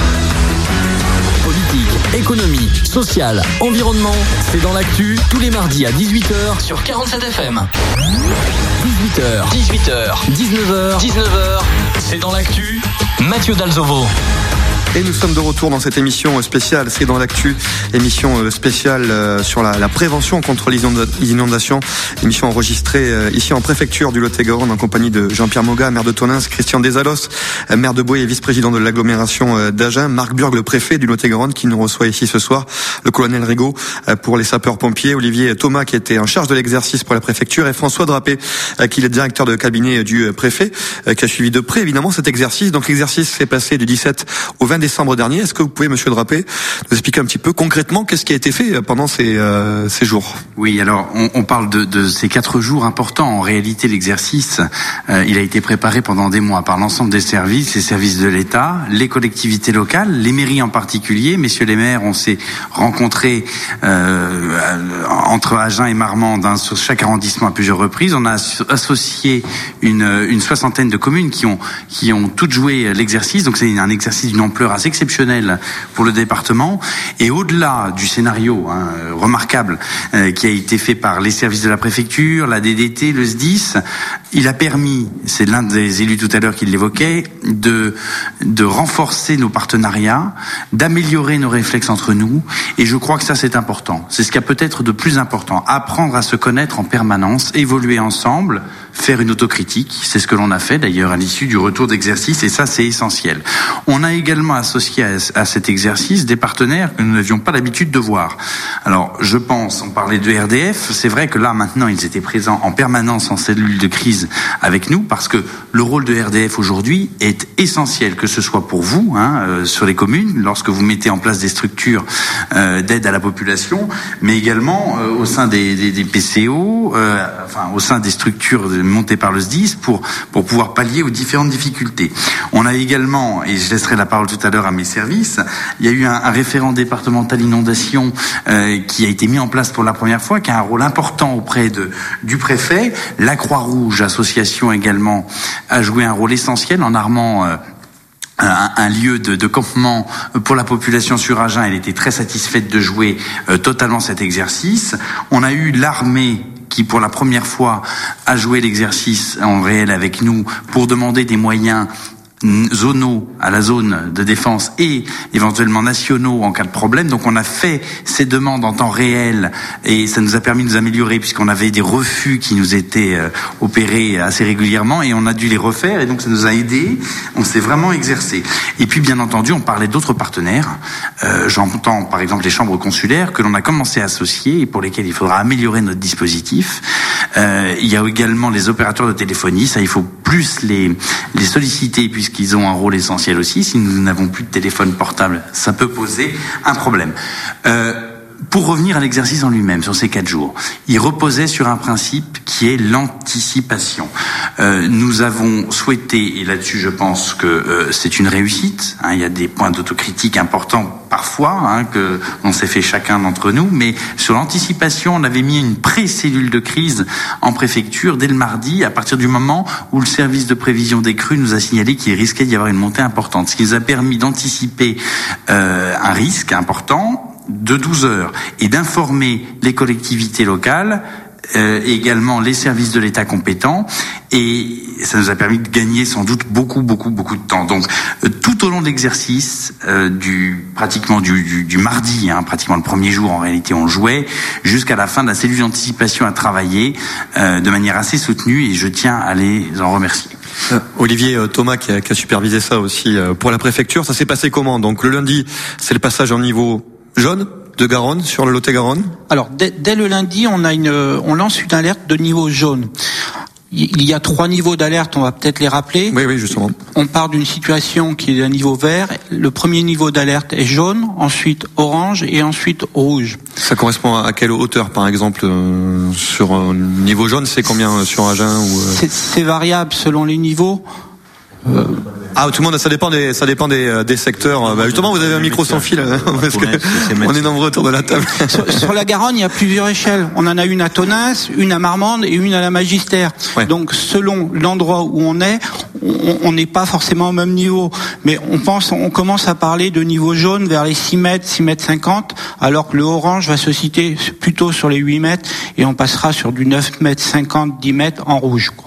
Politique, économie, sociale, environnement, c'est dans l'actu tous les mardis à dix-huit heures sur quarante-sept F M. dix-huit heures, dix-huit heures, dix-neuf heures, dix-neuf heures, c'est dans l'actu, Mathieu Dalzovo. Et nous sommes de retour dans cette émission spéciale, c'est dans l'actu, émission spéciale sur la, la prévention contre les inondations, émission enregistrée ici en préfecture du Lot-et-Garonne en compagnie de Jean-Pierre Moga, maire de Tonnes, Christian Desalos, maire de Boé et vice-président de l'agglomération d'Agen, Marc Burg, le préfet du Lot-et-Garonne qui nous reçoit ici ce soir, le colonel Rigaud pour les sapeurs-pompiers, Olivier Thomas qui était en charge de l'exercice pour la préfecture et François Drapé qui est le directeur de cabinet du préfet qui a suivi de près évidemment cet exercice. Donc l'exercice s'est passé du dix-sept au vingt décembre dernier. Est-ce que vous pouvez, monsieur Drapé, nous expliquer un petit peu concrètement qu'est-ce qui a été fait pendant ces, euh, ces jours? Oui, alors on, on parle de, de ces quatre jours importants. En réalité, l'exercice, euh, il a été préparé pendant des mois par l'ensemble des services, les services de l'État, les collectivités locales, les mairies en particulier. Messieurs les maires, on s'est rencontrés euh, entre Agen et Marmande hein, sur chaque arrondissement à plusieurs reprises. On a associé une, une soixantaine de communes qui ont, qui ont toutes joué l'exercice. Donc c'est un exercice d'une ampleur assez exceptionnelle pour le département. Et au-delà du scénario hein, remarquable euh, qui a été fait par les services de la préfecture, la D D T, le S D I S, il a permis, c'est l'un des élus tout à l'heure qui l'évoquait, de, de renforcer nos partenariats, d'améliorer nos réflexes entre nous. Et je crois que ça, c'est important. C'est ce qu'il y a peut-être de plus important. Apprendre à se connaître en permanence, évoluer ensemble, faire une autocritique. C'est ce que l'on a fait d'ailleurs à l'issue du retour d'exercice et ça, c'est essentiel. On a également associé à, à cet exercice des partenaires que nous n'avions pas l'habitude de voir. Alors, je pense, on parlait de R D F, c'est vrai que là, maintenant, ils étaient présents en permanence en cellule de crise avec nous, parce que le rôle de R D F aujourd'hui est essentiel, que ce soit pour vous, hein, euh, sur les communes, lorsque vous mettez en place des structures euh, d'aide à la population, mais également euh, au sein des, des, des P C O, euh, enfin au sein des structures montées par le S D I S pour pour pouvoir pallier aux différentes difficultés. On a également, et je laisserai la parole tout à l'heure à mes services, il y a eu un, un référent départemental inondation euh, qui a été mis en place pour la première fois, qui a un rôle important auprès de du préfet. La Croix-Rouge, association également, a joué un rôle essentiel en armant euh, Un, un lieu de, de campement pour la population sur Agen. Elle était très satisfaite de jouer euh, totalement cet exercice. On a eu l'armée qui, pour la première fois, a joué l'exercice en réel avec nous pour demander des moyens zonaux à la zone de défense et éventuellement nationaux en cas de problème. Donc on a fait ces demandes en temps réel et ça nous a permis de nous améliorer puisqu'on avait des refus qui nous étaient euh, opérés assez régulièrement et on a dû les refaire et donc ça nous a aidés. On s'est vraiment exercé. Et puis bien entendu, on parlait d'autres partenaires. Euh, j'entends par exemple les chambres consulaires que l'on a commencé à associer et pour lesquels il faudra améliorer notre dispositif. Euh, il y a également les opérateurs de téléphonie. Ça, il faut plus les, les solliciter puisque qu'ils ont un rôle essentiel aussi. Si nous n'avons plus de téléphone portable, ça peut poser un problème. Euh, pour revenir à l'exercice en lui-même, sur ces quatre jours, il reposait sur un principe qui est l'anticipation. Euh, nous avons souhaité, et là-dessus je pense que euh, c'est une réussite, hein, il y a des points d'autocritique importants parfois, hein, que on s'est fait chacun d'entre nous, mais sur l'anticipation, on avait mis une pré-cellule de crise en préfecture dès le mardi, à partir du moment où le service de prévision des crues nous a signalé qu'il risquait d'y avoir une montée importante, ce qui nous a permis d'anticiper euh, un risque important de douze heures et d'informer les collectivités locales, euh, et également les services de l'État compétents, et ça nous a permis de gagner sans doute beaucoup, beaucoup, beaucoup de temps. Donc, euh, tout au long de l'exercice, euh, du pratiquement du, du, du mardi, hein, pratiquement le premier jour en réalité on jouait, jusqu'à la fin de la cellule d'anticipation à travailler euh, de manière assez soutenue, et je tiens à les en remercier. Euh, Olivier euh, Thomas qui a, qui a supervisé ça aussi euh, pour la préfecture, ça s'est passé comment? Donc le lundi, c'est le passage en niveau jaune de Garonne sur le Lot-et-Garonne. Alors dès, dès le lundi, on a une, on lance une alerte de niveau jaune. Il y a trois niveaux d'alerte, on va peut-être les rappeler. Oui, oui, justement. On part d'une situation qui est d'un niveau vert. Le premier niveau d'alerte est jaune, ensuite orange et ensuite rouge. Ça correspond à quelle hauteur, par exemple, euh, sur un niveau jaune, c'est combien euh, sur Agen ou euh... c'est, c'est variable selon les niveaux. Euh... Ah, tout le monde, ça dépend des, ça dépend des, des secteurs. Bah, justement, vous avez un micro sans fil, hein, parce que on est nombreux autour de la table. Sur, sur la Garonne, il y a plusieurs échelles. On en a une à Tonnes, une à Marmande et une à la Magistère. Ouais. Donc, selon l'endroit où on est, on n'est pas forcément au même niveau. Mais on pense, on commence à parler de niveau jaune vers les six mètres, six mètres cinquante, alors que le orange va se situer plutôt sur les huit mètres et on passera sur du neuf mètres cinquante, dix mètres en rouge, quoi.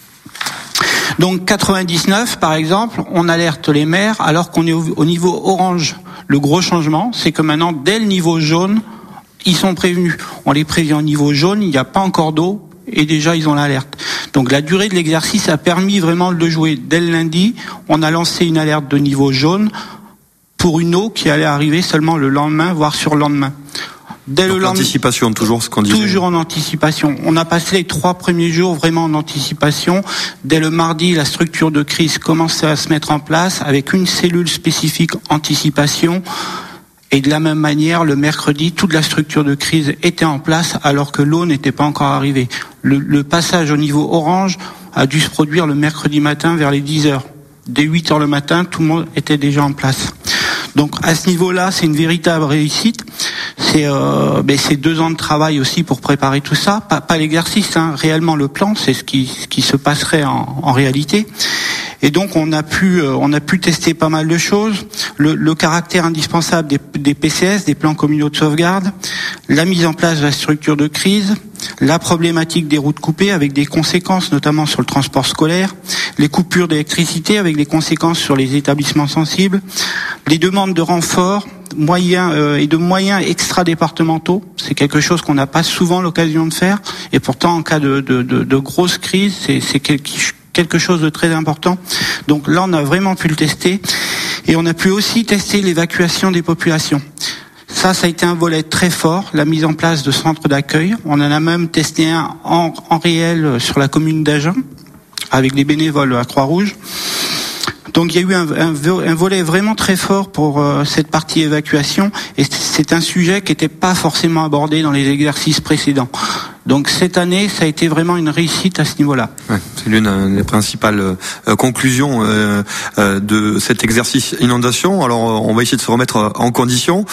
Donc quatre-vingt-dix-neuf, par exemple, on alerte les maires alors qu'on est au niveau orange. Le gros changement, c'est que maintenant, dès le niveau jaune, ils sont prévenus. On les prévient au niveau jaune, il n'y a pas encore d'eau, et déjà ils ont l'alerte. Donc la durée de l'exercice a permis vraiment de jouer. Dès le lundi, on a lancé une alerte de niveau jaune pour une eau qui allait arriver seulement le lendemain, voire sur le lendemain. Dès Donc le l'anticipation, lendemain, toujours ce qu'on disait. Toujours en anticipation. On a passé les trois premiers jours vraiment en anticipation. Dès le mardi, la structure de crise commençait à se mettre en place avec une cellule spécifique anticipation. Et de la même manière, le mercredi, toute la structure de crise était en place alors que l'eau n'était pas encore arrivée. Le, le passage au niveau orange a dû se produire le mercredi matin vers les dix heures. Dès huit heures le matin, tout le monde était déjà en place. Donc à ce niveau-là, c'est une véritable réussite. C'est, euh, ben, c'est deux ans de travail aussi pour préparer tout ça. Pas, pas l'exercice, hein, réellement le plan, c'est ce qui, ce qui se passerait en, en réalité. Et donc on a pu, euh, on a pu tester pas mal de choses. Le, le caractère indispensable des, des P C S, des plans communaux de sauvegarde, la mise en place de la structure de crise, la problématique des routes coupées avec des conséquences notamment sur le transport scolaire, les coupures d'électricité avec des conséquences sur les établissements sensibles, les demandes de renforts moyens euh, et de moyens extra-départementaux. C'est quelque chose qu'on n'a pas souvent l'occasion de faire, et pourtant en cas de, de, de, de grosse crise, c'est, c'est quelque, quelque chose de très important. Donc là, on a vraiment pu le tester. Et on a pu aussi tester l'évacuation des populations. Ça, ça a été un volet très fort, la mise en place de centres d'accueil. On en a même testé un en, en réel sur la commune d'Agen, avec les bénévoles à Croix-Rouge. Donc il y a eu un, un, un volet vraiment très fort pour euh, cette partie évacuation, et c'est un sujet qui n'était pas forcément abordé dans les exercices précédents. Donc cette année, ça a été vraiment une réussite à ce niveau-là. Ouais, c'est l'une des principales euh, conclusions euh, euh, de cet exercice inondation. Alors on va essayer de se remettre en condition.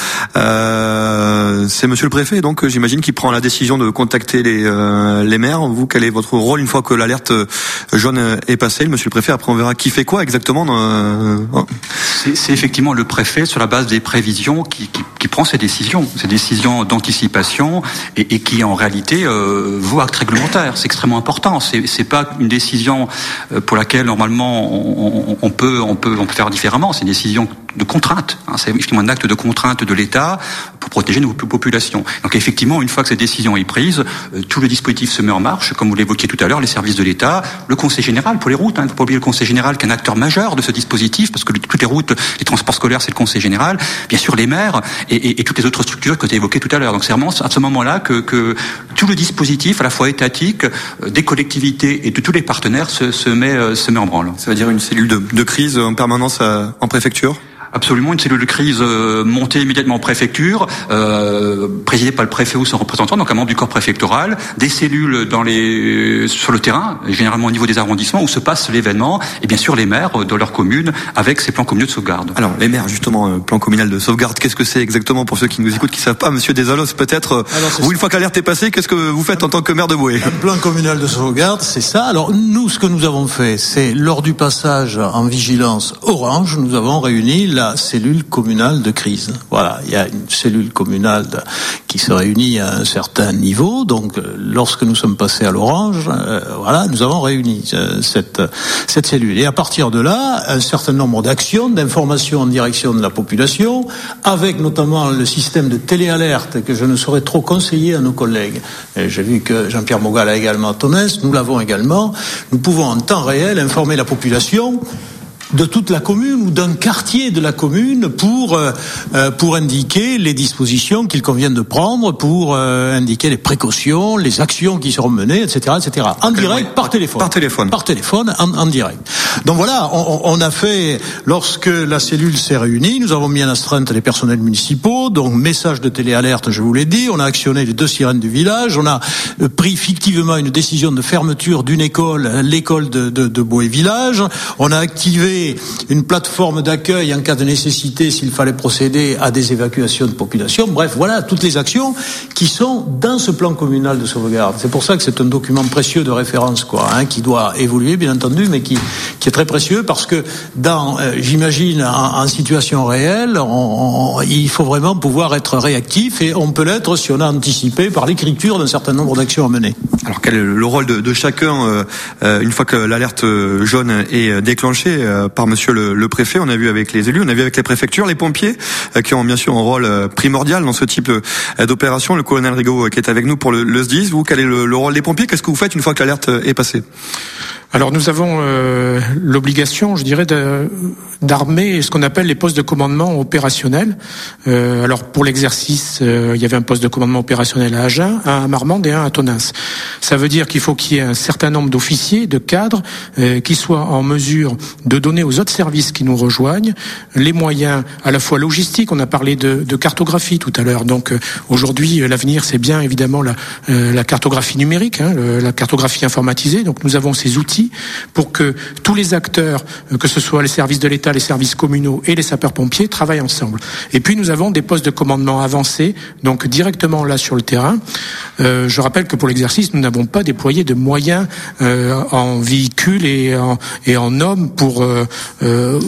Euh, c'est Monsieur le Préfet, donc j'imagine, qui prend la décision de contacter les, euh, les maires. Vous, quel est votre rôle une fois que l'alerte jaune est passée? Monsieur le Préfet, après on verra qui fait quoi exactement. Euh... C'est, c'est effectivement le préfet, sur la base des prévisions, qui, qui, qui prend ces décisions, ces décisions d'anticipation, et, et qui en réalité euh, vaut acte réglementaire. C'est extrêmement important. C'est, c'est pas une décision pour laquelle normalement on, on, on peut on peut on peut faire différemment. C'est une décision de contrainte. Hein. C'est effectivement un acte de contrainte de l'État pour protéger nos populations. Donc effectivement, une fois que cette décision est prise, euh, tout le dispositif se met en marche, comme vous l'évoquiez tout à l'heure, les services de l'État, le Conseil général pour les routes. Hein. Il ne faut pas oublier le Conseil général qui est un acteur majeur de ce dispositif, parce que le, toutes les routes, les transports scolaires, c'est le Conseil général. Bien sûr, les maires et, et, et toutes les autres structures que tu as évoquées tout à l'heure. Donc c'est vraiment à ce moment-là que, que tout le dispositif, à la fois étatique, euh, des collectivités et de tous les partenaires, se, se met euh, se met en branle. Ça veut dire une cellule de, de crise en permanence à, en préfecture? Absolument, une cellule de crise euh, montée immédiatement en préfecture, euh, présidée par le préfet ou son représentant, donc un membre du corps préfectoral, des cellules dans les sur le terrain, généralement au niveau des arrondissements où se passe l'événement, et bien sûr les maires de leur commune avec ces plans communaux de sauvegarde. Alors les maires, justement, euh, plan communal de sauvegarde, qu'est-ce que c'est exactement pour ceux qui nous écoutent, qui savent pas? Monsieur Desalos, peut-être, euh, vous, une fois que l'alerte est passée, qu'est-ce que vous faites en tant que maire de Boué? Un plan communal de sauvegarde, c'est ça. Alors nous, ce que nous avons fait, c'est lors du passage en vigilance orange, nous avons réuni la cellule communale de crise. Voilà, il y a une cellule communale de, qui se réunit à un certain niveau. Donc, euh, lorsque nous sommes passés à l'orange, euh, voilà, nous avons réuni euh, cette cette cellule. Et à partir de là, un certain nombre d'actions, d'informations en direction de la population, avec notamment le système de téléalerte que je ne saurais trop conseiller à nos collègues. Et j'ai vu que Jean-Pierre Mogal a également à Tonnes, nous l'avons également. Nous pouvons en temps réel informer la population de toute la commune ou d'un quartier de la commune pour euh, pour indiquer les dispositions qu'il convient de prendre, pour euh, indiquer les précautions, les actions qui seront menées, et cetera, et cetera. En direct, par téléphone. Par téléphone. Par téléphone, en, en direct. Donc voilà, on, on a fait, lorsque la cellule s'est réunie, nous avons mis en astreinte les personnels municipaux, donc message de téléalerte, je vous l'ai dit, on a actionné les deux sirènes du village, on a pris fictivement une décision de fermeture d'une école, l'école de, de, de Boué Village, on a activé une plateforme d'accueil en cas de nécessité s'il fallait procéder à des évacuations de population. Bref, voilà toutes les actions qui sont dans ce plan communal de sauvegarde. C'est pour ça que c'est un document précieux de référence, quoi, hein, qui doit évoluer, bien entendu, mais qui, qui est très précieux parce que dans, euh, j'imagine, en, en situation réelle, on, on, il faut vraiment pouvoir être réactif, et on peut l'être si on a anticipé par l'écriture d'un certain nombre d'actions à mener. Alors quel est le rôle de, de chacun euh, une fois que l'alerte jaune est déclenchée euh, par Monsieur le, le préfet? On a vu avec les élus, on a vu avec les préfectures, les pompiers euh, qui ont bien sûr un rôle euh, primordial dans ce type euh, d'opération. Le colonel Rigaud euh, qui est avec nous pour le, le S D I S. Vous, quel est le, le rôle des pompiers? Qu'est-ce que vous faites une fois que l'alerte est passée? Alors nous avons euh, l'obligation, je dirais, de, d'armer ce qu'on appelle les postes de commandement opérationnels. Euh, alors pour l'exercice, euh, il y avait un poste de commandement opérationnel à Agen, un à Marmande et un à Tonnes. Ça veut dire qu'il faut qu'il y ait un certain nombre d'officiers, de cadres, euh, qui soient en mesure de donner aux autres services qui nous rejoignent les moyens à la fois logistiques. On a parlé de, de cartographie tout à l'heure. Donc euh, aujourd'hui, l'avenir, c'est bien évidemment la, euh, la cartographie numérique, hein, le, la cartographie informatisée. Donc nous avons ces outils pour que tous les acteurs, que ce soit les services de l'État, les services communaux et les sapeurs-pompiers, travaillent ensemble. Et puis nous avons des postes de commandement avancés, donc directement là sur le terrain. Euh, je rappelle que pour l'exercice, nous n'avons pas déployé de moyens euh, en véhicules et en, et en hommes pour euh, euh,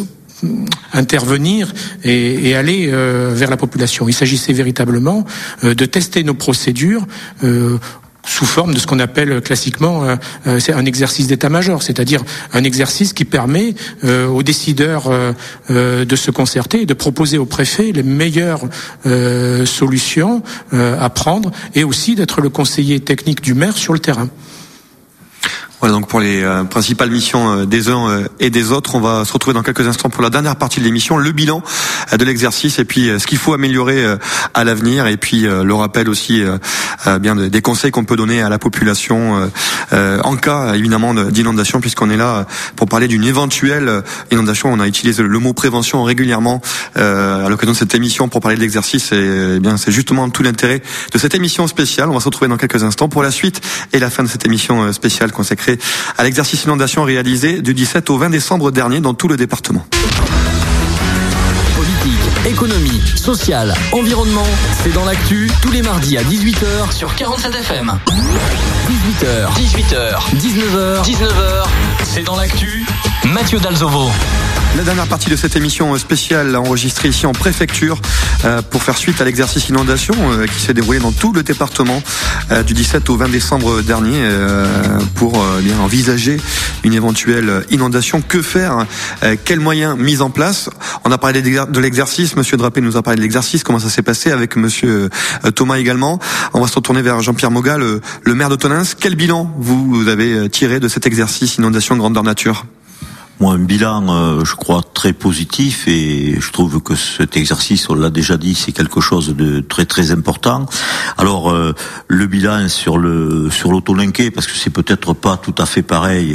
intervenir et, et aller euh, vers la population. Il s'agissait véritablement euh, de tester nos procédures euh, sous forme de ce qu'on appelle classiquement euh, euh, c'est un exercice d'état-major, c'est-à-dire un exercice qui permet euh, aux décideurs euh, euh, de se concerter et de proposer au préfet les meilleures euh, solutions euh, à prendre, et aussi d'être le conseiller technique du maire sur le terrain. Voilà. Voilà donc pour les euh, principales missions euh, des uns euh, et des autres. On va se retrouver dans quelques instants pour la dernière partie de l'émission, le bilan euh, de l'exercice et puis euh, ce qu'il faut améliorer euh, à l'avenir et puis euh, le rappel aussi euh, euh, bien de, des conseils qu'on peut donner à la population euh, euh, en cas évidemment d'inondation, puisqu'on est là pour parler d'une éventuelle inondation. On a utilisé le mot prévention régulièrement euh, à l'occasion de cette émission pour parler de l'exercice et, et bien c'est justement tout l'intérêt de cette émission spéciale. On va se retrouver dans quelques instants pour la suite et la fin de cette émission spéciale consacrée à l'exercice inondation réalisé du dix-sept au vingt décembre dernier dans tout le département. Politique, économie, sociale, environnement, c'est dans l'actu tous les mardis à dix-huit heures sur quarante-sept F M. dix-huit heures, dix-huit heures, dix-neuf heures, dix-neuf heures, c'est dans l'actu, Mathieu Dalzovo. La dernière partie de cette émission spéciale enregistrée ici en préfecture euh, pour faire suite à l'exercice inondation euh, qui s'est déroulé dans tout le département euh, du dix-sept au vingt décembre dernier euh, pour euh, bien envisager une éventuelle inondation. Que faire euh, Quels moyens mis en place? On a parlé de l'exercice, Monsieur Drapé nous a parlé de l'exercice, comment ça s'est passé avec Monsieur euh, Thomas également. On va se retourner vers Jean-Pierre Moga, le, le maire de Tonneins. Quel bilan vous avez tiré de cet exercice inondation grandeur nature? Moi, un bilan, euh, je crois, très positif et je trouve que cet exercice, on l'a déjà dit, c'est quelque chose de très très important. Alors, euh, le bilan sur le sur l'Autolinqué, parce que c'est peut-être pas tout à fait pareil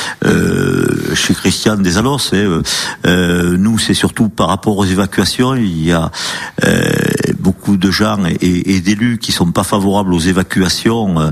euh, chez Christian Desalos. Hein, euh, nous, c'est surtout par rapport aux évacuations. Il y a euh, beaucoup de gens et, et d'élus qui sont pas favorables aux évacuations.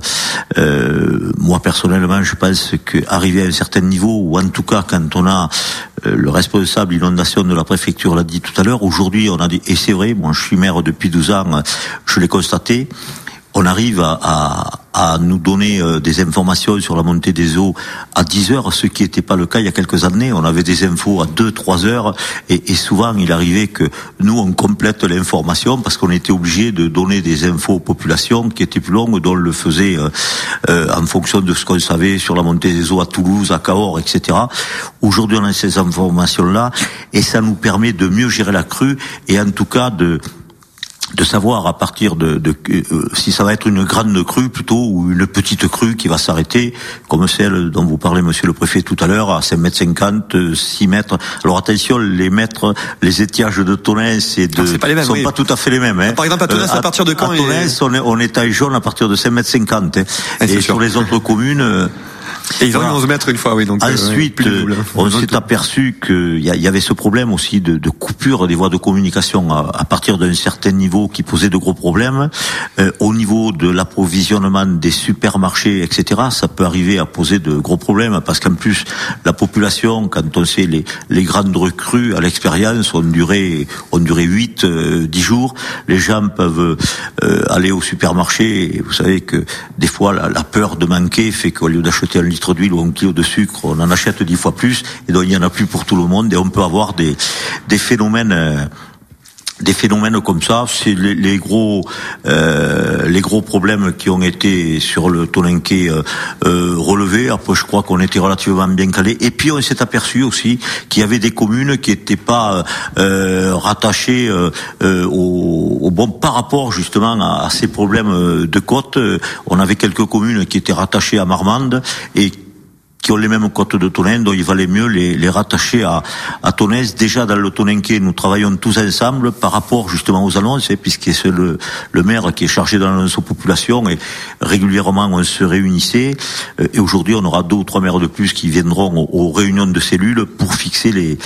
Euh, moi, personnellement, je pense qu'arriver à un certain niveau, ou en tout cas quand on On a euh, le responsable inondation de la préfecture l'a dit tout à l'heure. Aujourd'hui, on a dit, et c'est vrai, moi je suis maire depuis douze ans, je l'ai constaté, on arrive à, à, à nous donner euh, des informations sur la montée des eaux à dix heures, ce qui n'était pas le cas il y a quelques années. On avait des infos à deux, trois heures et, et souvent il arrivait que nous on complète l'information parce qu'on était obligé de donner des infos aux populations qui étaient plus longues, dont on le faisait euh, euh, en fonction de ce qu'on savait sur la montée des eaux à Toulouse, à Cahors, et cetera. Aujourd'hui on a ces informations-là et ça nous permet de mieux gérer la crue et en tout cas de de savoir à partir de, de euh, si ça va être une grande crue plutôt ou une petite crue qui va s'arrêter, comme celle dont vous parlez, monsieur le préfet, tout à l'heure, à cinq mètres cinquante, six mètres. Alors attention, les mètres, les étiages de Tonneins et de, c'est pas les mêmes, sont oui. pas tout à fait les mêmes. Hein. Par exemple, à Tonneins, euh, à partir de quand à Tonneins, est... on est, on est à jaune à partir de cinq mètres cinquante. Hein. Et, et sur les autres communes... Euh, Et ils ont voilà. eu onze mètres une fois, oui. Donc ensuite, euh, ouais, on s'est aperçu qu'il y, y avait ce problème aussi de, de coupure des voies de communication à, à partir d'un certain niveau qui posait de gros problèmes. Euh, au niveau de l'approvisionnement des supermarchés, et cetera, ça peut arriver à poser de gros problèmes parce qu'en plus, la population, quand on sait les, les grandes recrues à l'expérience, ont duré, ont duré huit, dix jours. Les gens peuvent euh, aller au supermarché et vous savez que des fois, la, la peur de manquer fait qu'au lieu d'acheter un litre d'huile ou un kilo de sucre, on en achète dix fois plus et donc il y en a plus pour tout le monde et on peut avoir des des phénomènes euh, des phénomènes comme ça. C'est les, les gros euh, les gros problèmes qui ont été sur le Tonneins euh, euh, relevés. Après, je crois qu'on était relativement bien calés. Et puis on s'est aperçu aussi qu'il y avait des communes qui n'étaient pas euh, rattachées euh, euh, au, au bon par rapport justement à, à ces problèmes de côte. On avait quelques communes qui étaient rattachées à Marmande et qui ont les mêmes côtes de Tonneins, donc il valait mieux les, les rattacher à, à Tonneins. Déjà dans le Tonneins, nous travaillons tous ensemble par rapport justement aux annonces, puisque c'est le, le maire qui est chargé de l'annonce aux populations et régulièrement on se réunissait. Et aujourd'hui on aura deux ou trois maires de plus qui viendront aux, aux réunions de cellules pour fixer les,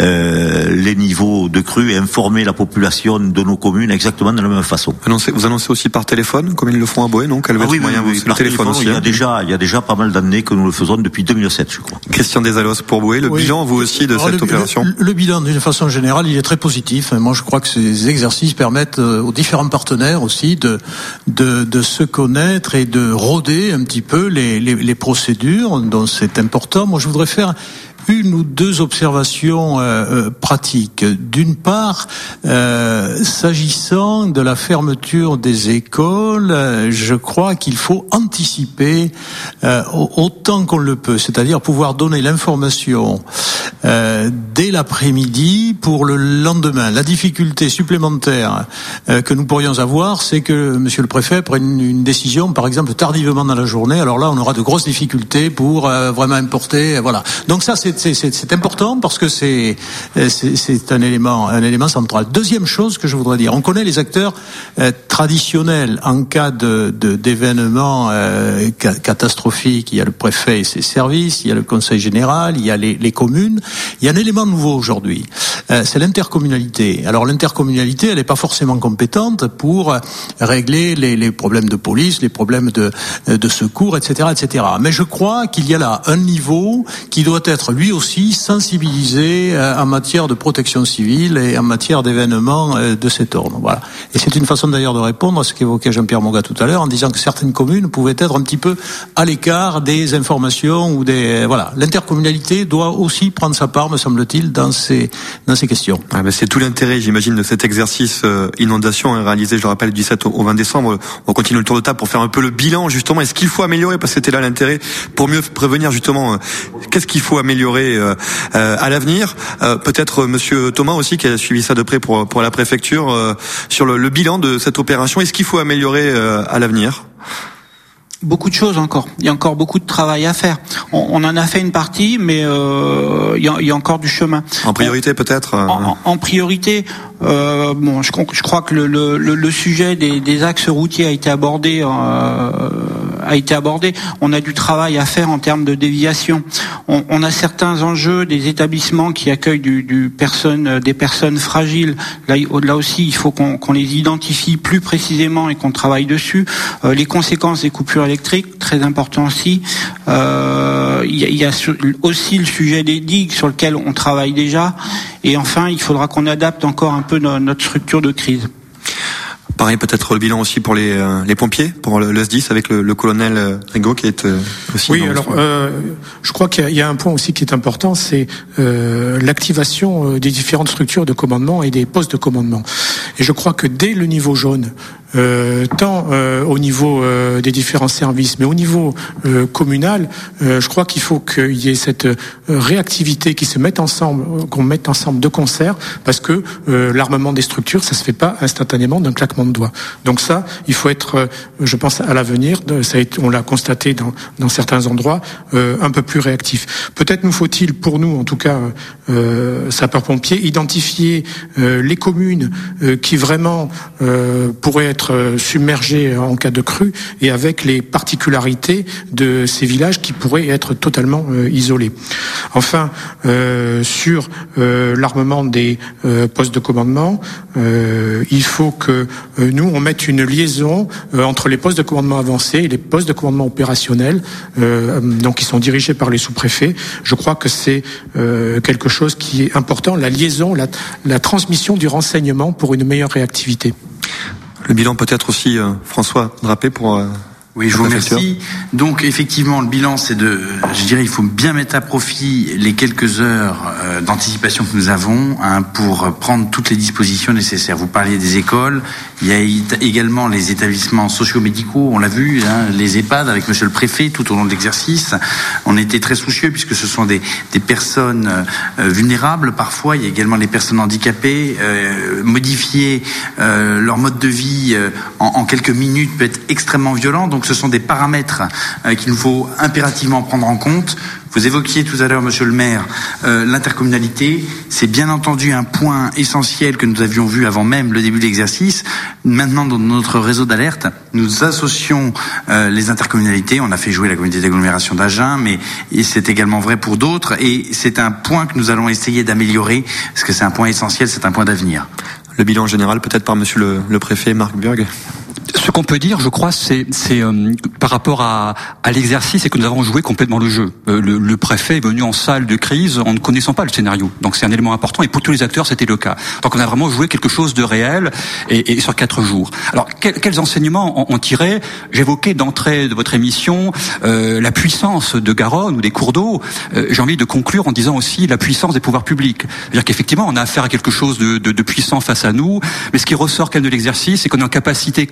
euh, les niveaux de crue et informer la population de nos communes exactement de la même façon. Annoncez, vous annoncez aussi par téléphone, comme ils le font à Boé, non? Quel va ah être oui, le moyen oui, oui, vous, le téléphone, téléphone aussi, il y a hein. déjà, il y a déjà pas mal d'années que nous le faisons depuis deux mille sept, je crois. Christian Desalos pour Boé, le oui. bilan, vous aussi, de Alors, cette le, opération? le, le bilan, d'une façon générale, il est très positif. Moi, je crois que ces exercices permettent aux différents partenaires aussi de, de, de se connaître et de rôder un petit peu les, les, les procédures, dont c'est important. Moi, je voudrais faire une ou deux observations euh, euh, pratiques. D'une part, euh, s'agissant de la fermeture des écoles, euh, je crois qu'il faut anticiper euh, autant qu'on le peut, c'est-à-dire pouvoir donner l'information euh, dès l'après-midi pour le lendemain. La difficulté supplémentaire euh, que nous pourrions avoir, c'est que Monsieur le Préfet prenne une, une décision, par exemple, tardivement dans la journée. Alors là, on aura de grosses difficultés pour euh, vraiment importer. Voilà. Donc ça, c'est, c'est, c'est, c'est important parce que c'est, c'est, c'est un élément, un élément central. Deuxième chose que je voudrais dire, on connaît les acteurs euh, traditionnels en cas de, de d'événements euh, catastrophiques. Il y a le préfet et ses services, il y a le conseil général, il y a les, les communes. Il y a un élément nouveau aujourd'hui, euh, c'est l'intercommunalité. Alors l'intercommunalité, elle n'est pas forcément compétente pour régler les, les problèmes de police, les problèmes de, de secours, et cetera, et cetera. Mais je crois qu'il y a là un niveau qui doit être lui aussi sensibilisé euh, en matière de protection civile et en matière d'événements euh, de cet ordre. Voilà. Et c'est une façon d'ailleurs de répondre à ce qu'évoquait Jean-Pierre Moga tout à l'heure en disant que certaines communes pouvaient être un petit peu à l'écart des informations ou des voilà. L'intercommunalité doit aussi prendre sa part, me semble-t-il, dans ces dans ces questions. Ah ben c'est tout l'intérêt, j'imagine, de cet exercice euh, inondation hein, réalisé, je le rappelle, du dix-sept au vingt décembre. On continue le tour de table pour faire un peu le bilan justement. Est-ce qu'il faut améliorer, parce que c'était là l'intérêt, pour mieux prévenir justement. Euh, qu'est-ce qu'il faut améliorer euh, euh, à l'avenir? euh, Peut-être euh, Monsieur Thomas aussi qui a suivi ça de près pour pour la préfecture euh, sur le, le bilan de cette opération. Est-ce qu'il faut améliorer euh, à l'avenir? Beaucoup de choses encore. Il y a encore beaucoup de travail à faire. On, on en a fait une partie, mais euh, il, y a, il y a encore du chemin. En priorité, peut-être. Euh... En, en priorité, euh, bon, je, je crois que le, le, le sujet des, des axes routiers a été abordé. Euh, a été abordé. On a du travail à faire en termes de déviation. On, on a certains enjeux des établissements qui accueillent du, du personne, des personnes fragiles. Là, là aussi, il faut qu'on, qu'on les identifie plus précisément et qu'on travaille dessus. Euh, les conséquences des coupures électriques, très important aussi. Euh, il y a, il y a aussi le sujet des digues sur lequel on travaille déjà. Et enfin, il faudra qu'on adapte encore un peu notre structure de crise. Pareil, peut-être le bilan aussi pour les, euh, les pompiers, pour le, le S dix avec le, le colonel euh, Rigaud qui est euh, aussi. Oui, alors euh, je crois qu'il y a, il y a un point aussi qui est important, c'est euh, l'activation des différentes structures de commandement et des postes de commandement. Et je crois que dès le niveau jaune, euh, tant euh, au niveau euh, des différents services, mais au niveau euh, communal, euh, je crois qu'il faut qu'il y ait cette euh, réactivité qui se mette ensemble, qu'on mette ensemble de concert, parce que euh, l'armement des structures, ça se fait pas instantanément d'un claquement de doigts. Donc ça, il faut être, euh, je pense, à l'avenir, ça a été, on l'a constaté dans, dans certains endroits, euh, un peu plus réactif. Peut-être nous faut-il, pour nous, en tout cas, euh, sapeurs-pompiers, identifier euh, les communes euh, qui vraiment euh, pourraient être submergés en cas de crue et avec les particularités de ces villages qui pourraient être totalement euh, isolés. Enfin, euh, sur euh, l'armement des euh, postes de commandement, euh, il faut que euh, nous, on mette une liaison euh, entre les postes de commandement avancés et les postes de commandement opérationnels, euh, donc qui sont dirigés par les sous-préfets. Je crois que c'est euh, quelque chose qui est important, la liaison, la, la transmission du renseignement pour une meilleure réactivité. Le bilan peut-être aussi, euh, François Drapé, pour... Euh Oui, je vous remercie. Donc, effectivement, le bilan, c'est de, je dirais, il faut bien mettre à profit les quelques heures euh, d'anticipation que nous avons hein, pour prendre toutes les dispositions nécessaires. Vous parliez des écoles, il y a également les établissements socio-médicaux, on l'a vu, hein, les EHPAD avec Monsieur le Préfet tout au long de l'exercice. On était très soucieux puisque ce sont des, des personnes euh, vulnérables. Parfois, il y a également les personnes handicapées. Euh, modifier euh, leur mode de vie euh, en, en quelques minutes peut être extrêmement violent. Donc, ce sont des paramètres euh, qu'il nous faut impérativement prendre en compte. Vous évoquiez tout à l'heure, Monsieur le maire, euh, l'intercommunalité. C'est bien entendu un point essentiel que nous avions vu avant même le début de l'exercice. Maintenant, dans notre réseau d'alerte, nous associons euh, les intercommunalités. On a fait jouer la communauté d'agglomération d'Agen, mais c'est également vrai pour d'autres. Et c'est un point que nous allons essayer d'améliorer, parce que c'est un point essentiel, c'est un point d'avenir. Le bilan général, peut-être par Monsieur le, le préfet, Marc Burg. Ce qu'on peut dire, je crois, c'est, c'est euh, par rapport à, à l'exercice, c'est que nous avons joué complètement le jeu. Euh, le, le préfet est venu en salle de crise en ne connaissant pas le scénario. Donc c'est un élément important et pour tous les acteurs, c'était le cas. Donc on a vraiment joué quelque chose de réel et, et sur quatre jours. Alors quel, quels enseignements on, on tirait? J'évoquais d'entrée de votre émission euh, la puissance de Garonne ou des cours d'eau. Euh, j'ai envie de conclure en disant aussi la puissance des pouvoirs publics. C'est-à-dire qu'effectivement, on a affaire à quelque chose de, de, de puissant face à nous, mais ce qui ressort quand même de l'exercice, c'est qu'on est en capacité quand même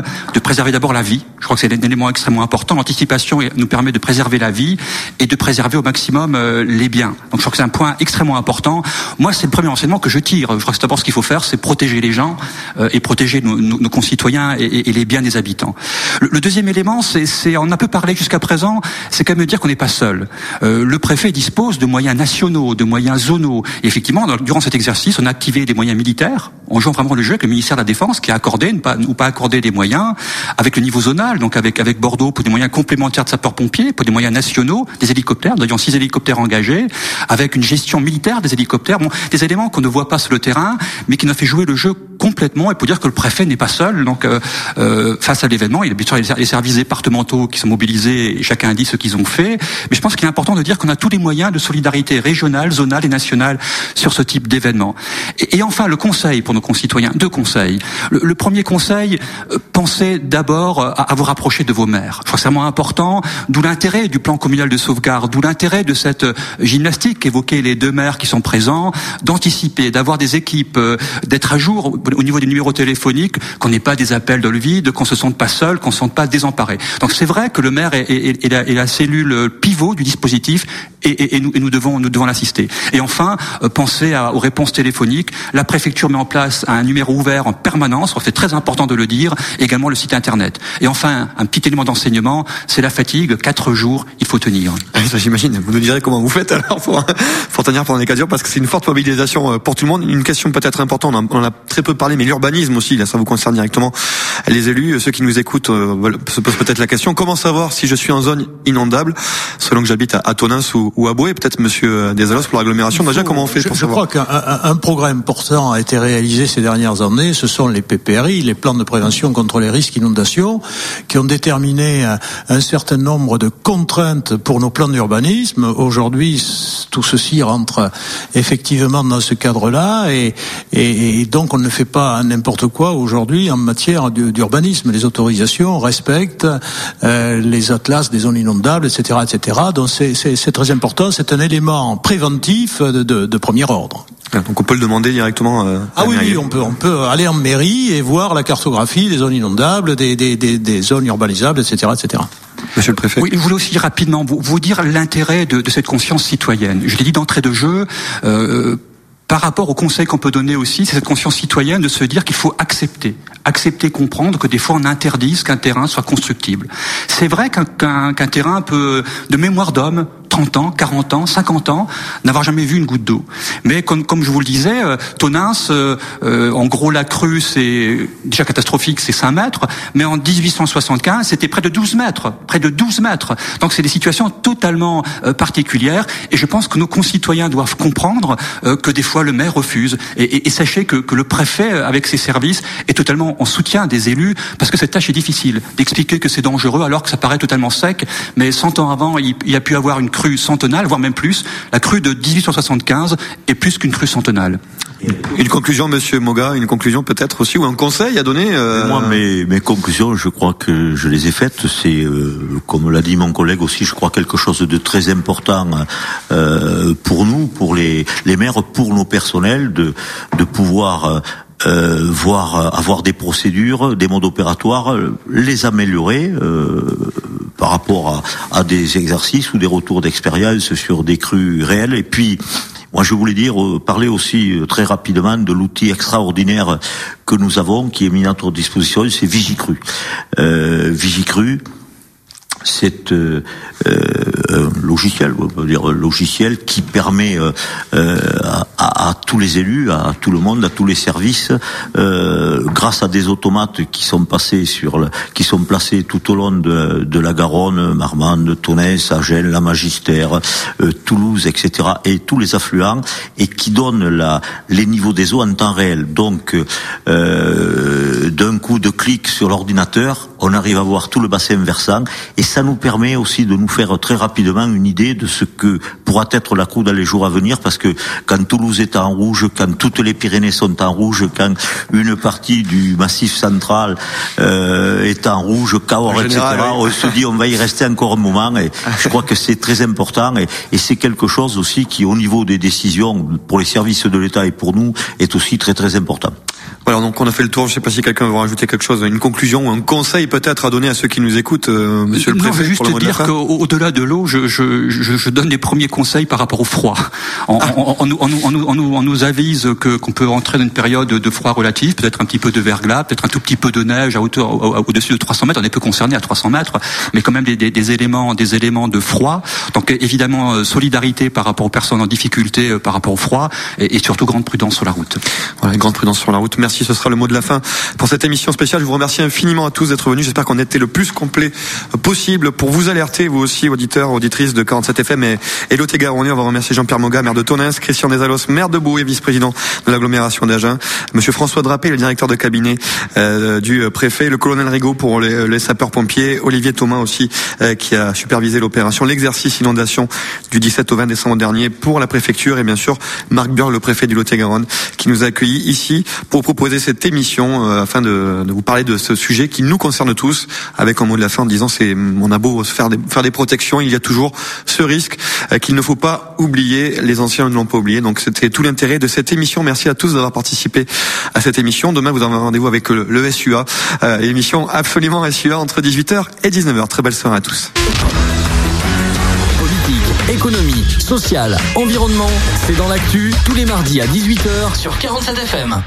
de préserver d'abord la vie. Je crois que c'est un élément extrêmement important. L'anticipation nous permet de préserver la vie et de préserver au maximum euh, les biens. Donc je crois que c'est un point extrêmement important. Moi, c'est le premier enseignement que je tire. Je crois que c'est d'abord ce qu'il faut faire, c'est protéger les gens euh, et protéger nos, nos, nos concitoyens et, et, et les biens des habitants. Le, le deuxième élément, c'est, c'est, on a peu parlé jusqu'à présent, c'est quand même de dire qu'on n'est pas seul. Euh, le préfet dispose de moyens nationaux, de moyens zonaux. Et effectivement, dans, durant cet exercice, on a activé des moyens militaires. On joue vraiment le jeu avec le ministère de la Défense qui a accordé ne pas, ou pas accordé des moyens avec le niveau zonal, donc avec, avec Bordeaux pour des moyens complémentaires de sapeurs-pompiers, pour des moyens nationaux, des hélicoptères. Nous avions six hélicoptères engagés, avec une gestion militaire des hélicoptères. Bon, des éléments qu'on ne voit pas sur le terrain, mais qui nous a fait jouer le jeu complètement. Et pour dire que le préfet n'est pas seul, donc euh, euh, face à l'événement, il y a bien sûr les services départementaux qui sont mobilisés, et chacun a dit ce qu'ils ont fait. Mais je pense qu'il est important de dire qu'on a tous les moyens de solidarité régionale, zonale et nationale sur ce type d'événement. Et, et enfin, le conseil pour nos concitoyens, deux conseils. Le, le premier conseil, euh, pensez d'abord à, à vous rapprocher de vos maires. Je crois que c'est vraiment important, d'où l'intérêt du plan communal de sauvegarde, d'où l'intérêt de cette euh, gymnastique qu'évoquaient les deux maires qui sont présents, d'anticiper, d'avoir des équipes, euh, d'être à jour au, au niveau des numéros téléphoniques, qu'on n'ait pas des appels dans le vide, qu'on se sente pas seul, qu'on se sente pas désemparé. Donc c'est vrai que le maire est, est, est, la, est la cellule pivot du dispositif et, et, et, nous, et nous devons nous devons l'assister. Et enfin, euh, pensez à, aux réponses téléphoniques. La préfecture met en place un numéro ouvert en permanence, c'est très important de le dire, également le site internet. Et enfin, un petit élément d'enseignement, c'est la fatigue, quatre jours, il faut tenir. Ça, j'imagine, vous nous direz comment vous faites alors pour, pour tenir pendant les quatre jours, parce que c'est une forte mobilisation pour tout le monde. Une question peut-être importante, on en a très peu parlé, mais l'urbanisme aussi, là ça vous concerne directement. Les élus, ceux qui nous écoutent, euh, se posent peut-être la question, comment savoir si je suis en zone inondable, selon que j'habite à, à Tonins ou, ou à Boué, peut-être monsieur Desalos pour l'agglomération. Déjà, comment on fait Je, pour je savoir crois qu'un un progrès important a été réalisé ces dernières années, ce sont les P P R I, les plans de prévention contre les risques inondations, qui ont déterminé un, un certain nombre de contraintes pour nos plans d'urbanisme. Aujourd'hui, tout ceci rentre effectivement dans ce cadre-là, et, et, et donc on ne fait pas n'importe quoi aujourd'hui en matière d'urbanisme. Les autorisations respectent euh, les atlas des zones inondables, et cetera, et cetera. Donc c'est, c'est, c'est très important. C'est un élément préventif de, de, de premier ordre. Donc on peut le demander directement. Euh, ah oui, oui, on peut, on peut aller en mairie et voir la cartographie des zones inondables, des, des, des, des zones urbanisables, et cetera, et cetera. Monsieur le préfet. Oui, je voulais aussi rapidement vous, vous dire l'intérêt de, de cette conscience citoyenne. Je l'ai dit d'entrée de jeu. Euh, Par rapport au conseil qu'on peut donner aussi, c'est cette conscience citoyenne de se dire qu'il faut accepter, accepter, comprendre que des fois on interdise qu'un terrain soit constructible. C'est vrai qu'un, qu'un, qu'un terrain peut, de mémoire d'homme, trente ans, quarante ans, cinquante ans, n'avoir jamais vu une goutte d'eau. Mais comme, comme je vous le disais, euh, Tonins, euh, euh, en gros la crue c'est déjà catastrophique, c'est cinq mètres, mais en dix-huit cent soixante-quinze c'était près de douze mètres, près de douze mètres. Donc c'est des situations totalement euh, particulières, et je pense que nos concitoyens doivent comprendre euh, que des fois le maire refuse. Et, et, et sachez que, que le préfet, avec ses services, est totalement en soutien des élus, parce que cette tâche est difficile, d'expliquer que c'est dangereux alors que ça paraît totalement sec, mais cent ans avant, il, il y a pu avoir une crue centenale, voire même plus. La crue de dix-huit cent soixante-quinze est plus qu'une crue centenale. Une conclusion, monsieur Moga, une conclusion peut-être aussi, ou un conseil à donner euh... Moi, mes, mes conclusions, je crois que je les ai faites. C'est, euh, comme l'a dit mon collègue aussi, je crois quelque chose de très important euh, pour nous, pour les, les maires, pour nos personnels, de, de pouvoir euh, voir, avoir des procédures, des modes opératoires, les améliorer euh, par rapport à, à des exercices ou des retours d'expérience sur des crues réelles. Et puis, moi, je voulais dire, parler aussi très rapidement de l'outil extraordinaire que nous avons, qui est mis à notre disposition, c'est Vigicru. Euh, Vigicru, c'est euh, euh, un logiciel, on peut dire logiciel qui permet euh, à, à, à tous les élus, à tout le monde, à tous les services, euh, grâce à des automates qui sont passés sur, le, qui sont placés tout au long de, de la Garonne, Marmande, Tonnes, Agen, la Magistère, euh, Toulouse, et cetera, et tous les affluents, et qui donnent la, les niveaux des eaux en temps réel. Donc, euh, d'un coup de clic sur l'ordinateur, on arrive à voir tout le bassin versant, et ça nous permet aussi de nous faire très rapidement une idée de ce que pourra être la crue dans les jours à venir, parce que quand Toulouse est en rouge, quand toutes les Pyrénées sont en rouge, quand une partie du Massif central euh, est en rouge, Cahors, et cetera, oui. On se dit on va y rester encore un moment, et je crois que c'est très important, et, et c'est quelque chose aussi qui, au niveau des décisions pour les services de l'État et pour nous, est aussi très très important. Voilà, donc on a fait le tour. Je ne sais pas si quelqu'un veut rajouter quelque chose, une conclusion ou un conseil peut-être à donner à ceux qui nous écoutent, euh, Monsieur le non, Préfet. Je veux juste pour le mot de la dire fin. qu'au-delà de l'eau, je, je, je, je donne des premiers conseils par rapport au froid. On, ah. on, on, on, on, on, nous, on nous avise que qu'on peut entrer dans une période de froid relatif, peut-être un petit peu de verglas, peut-être un tout petit peu de neige à hauteur au, au-dessus de trois cents mètres. On est peu concerné à trois cents mètres, mais quand même des, des, des éléments, des éléments de froid. Donc évidemment solidarité par rapport aux personnes en difficulté par rapport au froid, et, et surtout grande prudence sur la route. Voilà, grande prudence sur la route. Merci, ce sera le mot de la fin pour cette émission spéciale. Je vous remercie infiniment à tous d'être venus. J'espère qu'on a été le plus complet possible pour vous alerter, vous aussi, auditeurs, auditrices de quarante-sept F M et, et Lot-et-Garonne. On va remercier Jean-Pierre Moga, maire de Tonnes, Christian Desalos, maire de Bou et vice-président de l'agglomération d'Agen, Monsieur François Drapé, le directeur de cabinet euh, du préfet, le colonel Rigaud pour les, les sapeurs-pompiers, Olivier Thomas aussi, euh, qui a supervisé l'opération, l'exercice inondation du dix-sept au vingt décembre dernier pour la préfecture, et bien sûr Marc Burg, le préfet du Lot-et-Garonne, qui nous a accueillis ici pour proposer cette émission euh, afin de, de vous parler de ce sujet qui nous concerne tous, avec un mot de la fin en disant c'est on a beau faire des, faire des protections, il y a toujours ce risque euh, qu'il ne faut pas oublier. Les anciens ne l'ont pas oublié, donc c'était tout l'intérêt de cette émission. Merci à tous d'avoir participé à cette émission. Demain vous avez un rendez-vous avec le, le S U A, euh, émission absolument S U A entre dix-huit heures et dix-neuf heures. Très belle soirée à tous. Politique, économie, sociale, environnement, c'est dans l'actu tous les mardis à dix-huit heures sur quarante-sept F M.